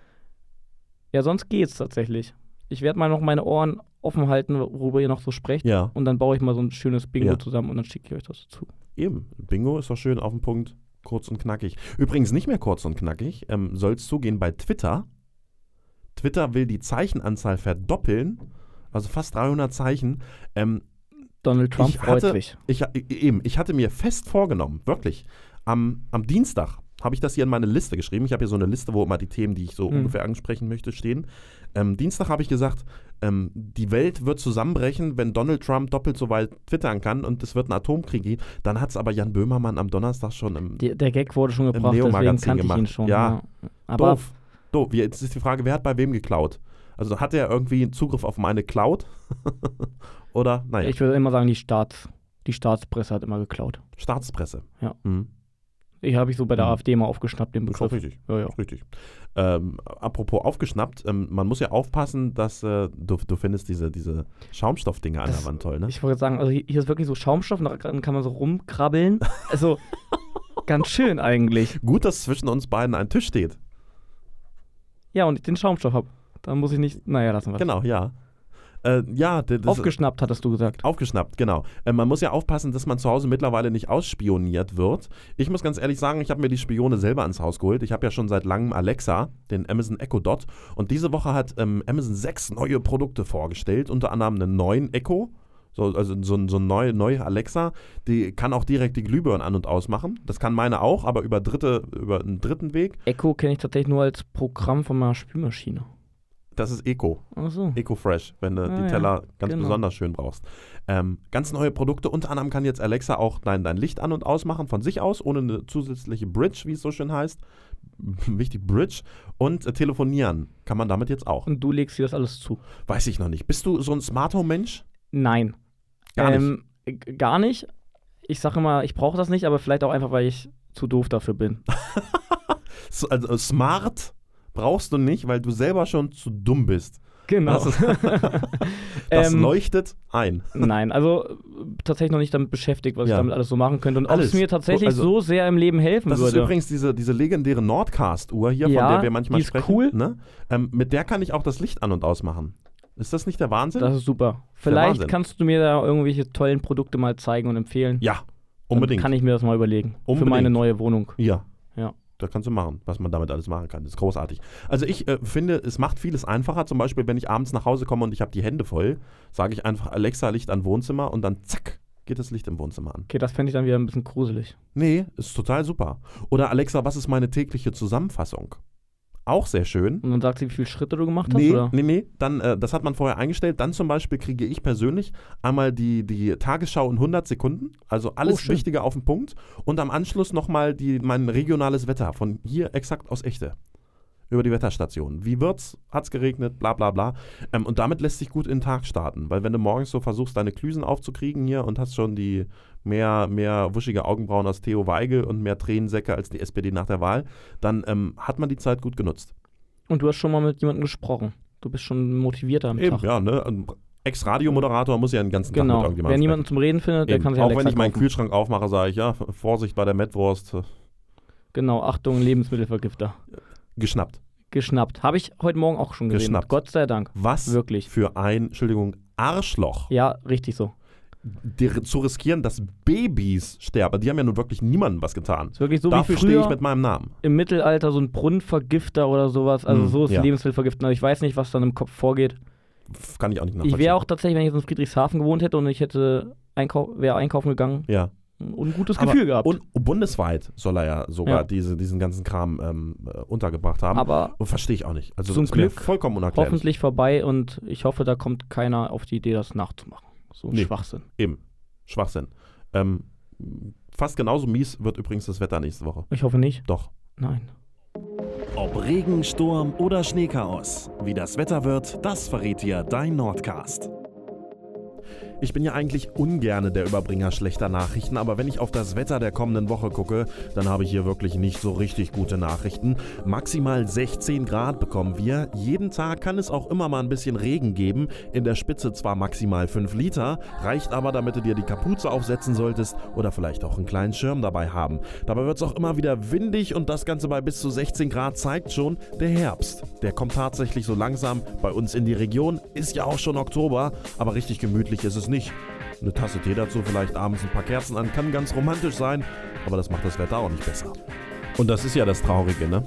Ja, sonst geht's tatsächlich. Ich werde mal noch meine Ohren offen halten, worüber ihr noch so sprecht. Ja, Und dann baue ich mal so ein schönes Bingo Ja. zusammen und dann schicke ich euch das zu. eben. Bingo ist doch schön auf den Punkt. Kurz und knackig. Übrigens nicht mehr kurz und knackig. Soll es zugehen bei Twitter. Twitter will die Zeichenanzahl verdoppeln. Also fast 300 Zeichen. Donald Trump Ich freut hatte- sich. Ich hatte mir fest vorgenommen, wirklich, am Dienstag habe ich das hier in meine Liste geschrieben. Ich habe hier so eine Liste, wo immer die Themen, die ich so ungefähr ansprechen möchte, stehen. Dienstag habe ich gesagt, die Welt wird zusammenbrechen, wenn Donald Trump doppelt so weit twittern kann und es wird einen Atomkrieg geben. Dann hat es aber Jan Böhmermann am Donnerstag schon im Der Gag wurde schon gebracht, deswegen Neo-Magazin kannte ich ihn gemacht. schon. Ja. Aber Doof. Jetzt ist die Frage, wer hat bei wem geklaut? Also hat er irgendwie einen Zugriff auf meine Cloud? Oder, naja, ich würde immer sagen, die Staatspresse hat immer geklaut. Staatspresse. Ja. Mhm. Ich habe ich so bei der Mhm. AfD mal aufgeschnappt, den Ist auch Begriff. richtig. Ja, ja. Richtig. Apropos aufgeschnappt, man muss ja aufpassen, dass du findest diese Schaumstoffdinger an der Wand toll, ne? Ich wollte sagen, also hier ist wirklich so Schaumstoff und dann kann man so rumkrabbeln. Also ganz schön eigentlich. Gut, dass zwischen uns beiden ein Tisch steht. Ja, und ich den Schaumstoff habe. Dann muss ich nicht, naja, lassen wir es. Genau, ja. Das Aufgeschnappt, hattest du gesagt. Aufgeschnappt, genau. Man muss ja aufpassen, dass man zu Hause mittlerweile nicht ausspioniert wird. Ich muss ganz ehrlich sagen, ich habe mir die Spione selber ans Haus geholt. Ich habe ja schon seit langem Alexa, den Amazon Echo Dot. Und diese Woche hat Amazon 6 neue Produkte vorgestellt. Unter anderem einen neuen Echo. So ein neue Alexa. Die kann auch direkt die Glühbirnen an- und ausmachen. Das kann meine auch, aber über einen dritten Weg. Echo kenne ich tatsächlich nur als Programm von meiner Spülmaschine. Das ist Eco. Ach so. Eco Fresh, wenn du die ja, Teller ganz genau. besonders schön brauchst. Ganz neue Produkte. Unter anderem kann jetzt Alexa auch dein Licht an- und ausmachen von sich aus, ohne eine zusätzliche Bridge, wie es so schön heißt. wichtig, Bridge und telefonieren kann man damit jetzt auch. Und du legst dir das alles zu? Weiß ich noch nicht. Bist du so ein Smart Home Mensch? Nein. Gar nicht? Gar nicht. Ich sage immer, ich brauche das nicht, aber vielleicht auch einfach, weil ich zu doof dafür bin. Also smart brauchst du nicht, weil du selber schon zu dumm bist. Genau. Das leuchtet ein. Nein, also tatsächlich noch nicht damit beschäftigt, was ich damit alles so machen könnte und ob es mir tatsächlich so sehr im Leben helfen würde. Das ist übrigens diese legendäre Nordcast-Uhr hier, von der wir manchmal sprechen. Die ist cool. Ne? Mit der kann ich auch das Licht an- und ausmachen. Ist das nicht der Wahnsinn? Das ist super. Vielleicht kannst du mir da irgendwelche tollen Produkte mal zeigen und empfehlen. Ja, unbedingt. Dann kann ich mir das mal überlegen. Für meine neue Wohnung. Ja. Das kannst du machen, was man damit alles machen kann. Das ist großartig. Also ich finde, es macht vieles einfacher. Zum Beispiel, wenn ich abends nach Hause komme und ich habe die Hände voll, sage ich einfach Alexa, Licht an Wohnzimmer und dann zack, geht das Licht im Wohnzimmer an. Okay, das fände ich dann wieder ein bisschen gruselig. Nee, ist total super. Oder Alexa, was ist meine tägliche Zusammenfassung? Auch sehr schön. Und dann sagt sie, wie viele Schritte du gemacht hast? Nee. Dann, das hat man vorher eingestellt. Dann zum Beispiel kriege ich persönlich einmal die Tagesschau in 100 Sekunden. Also alles Wichtige auf den Punkt. Und am Anschluss nochmal mein regionales Wetter. Von hier exakt aus Echte. Über die Wetterstation. Wie wird's? Hat's geregnet? Bla bla bla. Und damit lässt sich gut in den Tag starten. Weil wenn du morgens so versuchst, deine Klüsen aufzukriegen hier und hast schon die mehr wuschige Augenbrauen als Theo Weigel und mehr Tränensäcke als die SPD nach der Wahl, dann hat man die Zeit gut genutzt. Und du hast schon mal mit jemandem gesprochen. Du bist schon motivierter am Tag. Ja, ne? Ein Ex-Radiomoderator muss ja den ganzen Tag mit irgendjemandem sprechen. Wer niemanden zum Reden findet, der kann sich Auch Alexa wenn ich meinen kaufen. Kühlschrank aufmache, sage ich, ja, Vorsicht bei der Mettwurst. Genau, Achtung, Lebensmittelvergifter. Geschnappt. Habe ich heute Morgen auch schon gesehen. Geschnappt. Gott sei Dank. Was wirklich für ein, Arschloch. Ja, richtig so. Zu riskieren, dass Babys sterben. Die haben ja nun wirklich niemandem was getan. Ist wirklich so Dafür wie früher stehe ich mit meinem Namen. Im Mittelalter so ein Brunnenvergifter oder sowas. Also so ist Lebensmittelvergiften. Also ich weiß nicht, was dann im Kopf vorgeht. Kann ich auch nicht nachvollziehen. Ich wäre auch tatsächlich, wenn ich jetzt in Friedrichshafen gewohnt hätte und ich wäre einkaufen gegangen, ein ungutes Gefühl gehabt. Und bundesweit soll er ja sogar diesen ganzen Kram untergebracht haben. Aber verstehe ich auch nicht. Also zum das ist mir Glück vollkommen unerklärlich. hoffentlich vorbei und ich hoffe, da kommt keiner auf die Idee, das nachzumachen. So ein Schwachsinn. Eben. Schwachsinn. Fast genauso mies wird übrigens das Wetter nächste Woche. Ich hoffe nicht. Doch. Nein. Ob Regen, Sturm oder Schneechaos, wie das Wetter wird, das verrät dir dein Nordcast. Ich bin ja eigentlich ungerne der Überbringer schlechter Nachrichten, aber wenn ich auf das Wetter der kommenden Woche gucke, dann habe ich hier wirklich nicht so richtig gute Nachrichten. Maximal 16 Grad bekommen wir. Jeden Tag kann es auch immer mal ein bisschen Regen geben. In der Spitze zwar maximal 5 Liter, reicht aber, damit du dir die Kapuze aufsetzen solltest oder vielleicht auch einen kleinen Schirm dabei haben. Dabei wird es auch immer wieder windig und das Ganze bei bis zu 16 Grad zeigt schon, der Herbst. Der kommt tatsächlich so langsam bei uns in die Region. Ist ja auch schon Oktober, aber richtig gemütlich ist es nicht. Eine Tasse Tee dazu, vielleicht abends ein paar Kerzen an, kann ganz romantisch sein, aber das macht das Wetter auch nicht besser. Und das ist ja das Traurige, ne?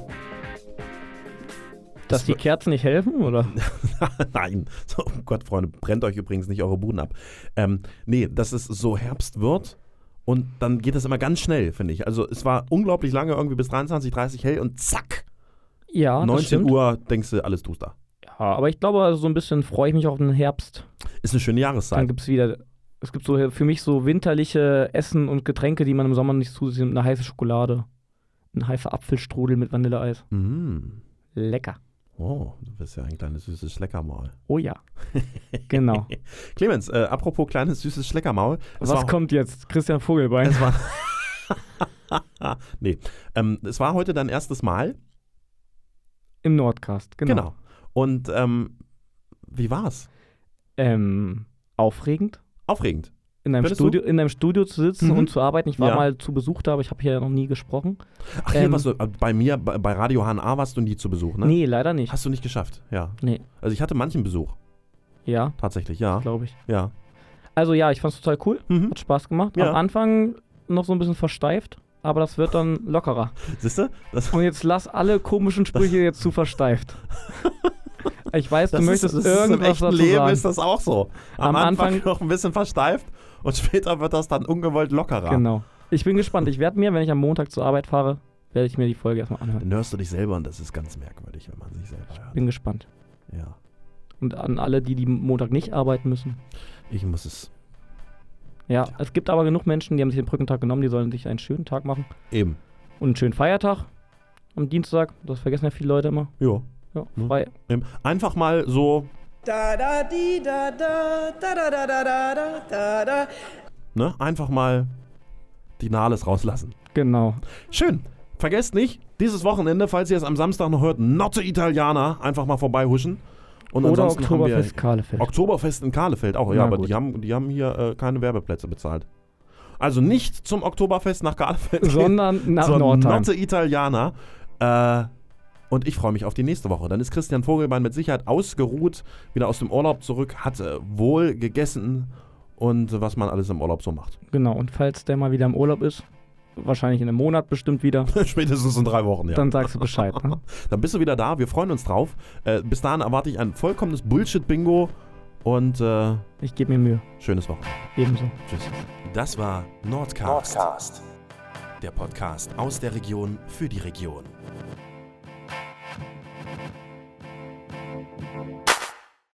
Dass die Kerzen nicht helfen, oder? Nein. So, oh Gott, Freunde, brennt euch übrigens nicht eure Buden ab. Nee, dass es so Herbst wird und dann geht das immer ganz schnell, finde ich. Also es war unglaublich lange, irgendwie bis 23, 30 hell und zack, ja, 19 Uhr denkst du, alles tust da. Ja, aber ich glaube, also so ein bisschen freue ich mich auf den Herbst. Ist eine schöne Jahreszeit. Dann gibt es gibt so für mich so winterliche Essen und Getränke, die man im Sommer nicht zusätzlich nimmt. Eine heiße Schokolade, ein heißer Apfelstrudel mit Vanilleeis. Lecker. Oh, du bist ja ein kleines süßes Schleckermaul. Oh ja, genau. Clemens, apropos kleines süßes Schleckermaul. Was kommt jetzt? Christian Vogelbein. Nee, es war heute dein erstes Mal. Im Nordcast, genau. Und wie war's? Aufregend. Aufregend. In einem Studio zu sitzen und zu arbeiten. Ich war mal zu Besuch da, aber ich habe hier noch nie gesprochen. Ach, hier warst du, bei mir, bei Radio HNA warst du nie zu Besuch, ne? Nee, leider nicht. Hast du nicht geschafft, ja. Nee. Also ich hatte manchen Besuch. Ja. Tatsächlich, ja. Glaube ich. Ja. Also ja, ich fand's total cool. Hat Spaß gemacht. Ja. Am Anfang noch so ein bisschen versteift, aber das wird dann lockerer. Siehst du? Und jetzt lass alle komischen Sprüche jetzt zu versteift. Ich weiß, du möchtest irgendwas dazu Leben sagen. ist das auch so. Am Anfang noch ein bisschen versteift und später wird das dann ungewollt lockerer. Genau. Ich bin gespannt. Ich werde mir, wenn ich am Montag zur Arbeit fahre, werde ich mir die Folge erstmal anhören. Dann hörst du dich selber und das ist ganz merkwürdig, wenn man sich selber hört. Bin gespannt. Ja. Und an alle, die Montag nicht arbeiten müssen. Ich muss es. Ja, es gibt aber genug Menschen, die haben sich den Brückentag genommen, die sollen sich einen schönen Tag machen. Eben. Und einen schönen Feiertag. am Dienstag. Das vergessen ja viele Leute immer. Ja. Ja, frei. Einfach mal so, Da da di da da da da da da da da da. ne? Einfach mal die Nahles rauslassen. Genau. Schön. Vergesst nicht, dieses Wochenende, falls ihr es am Samstag noch hört, Notte Italiana, einfach mal vorbeihuschen. Und Oder ansonsten haben wir Oktoberfest Kahlefeld. Oktoberfest in Kahlefeld auch. Ja, Na aber gut. die haben hier keine Werbeplätze bezahlt. Also nicht zum Oktoberfest nach Kahlefeld, Sondern nach sondern Nordheim. Notte Italiana. Und ich freue mich auf die nächste Woche. Dann ist Christian Vogelbein mit Sicherheit ausgeruht, wieder aus dem Urlaub zurück, hat wohl gegessen und was man alles im Urlaub so macht. Genau, und falls der mal wieder im Urlaub ist, wahrscheinlich in einem Monat bestimmt wieder, Spätestens in 3 Wochen, ja. dann sagst du Bescheid. Ne? Dann bist du wieder da, wir freuen uns drauf. Bis dahin erwarte ich ein vollkommenes Bullshit-Bingo und Ich gebe mir Mühe. schönes Wochenende. Ebenso. Tschüss. Das war Nordcast. Der Podcast aus der Region für die Region.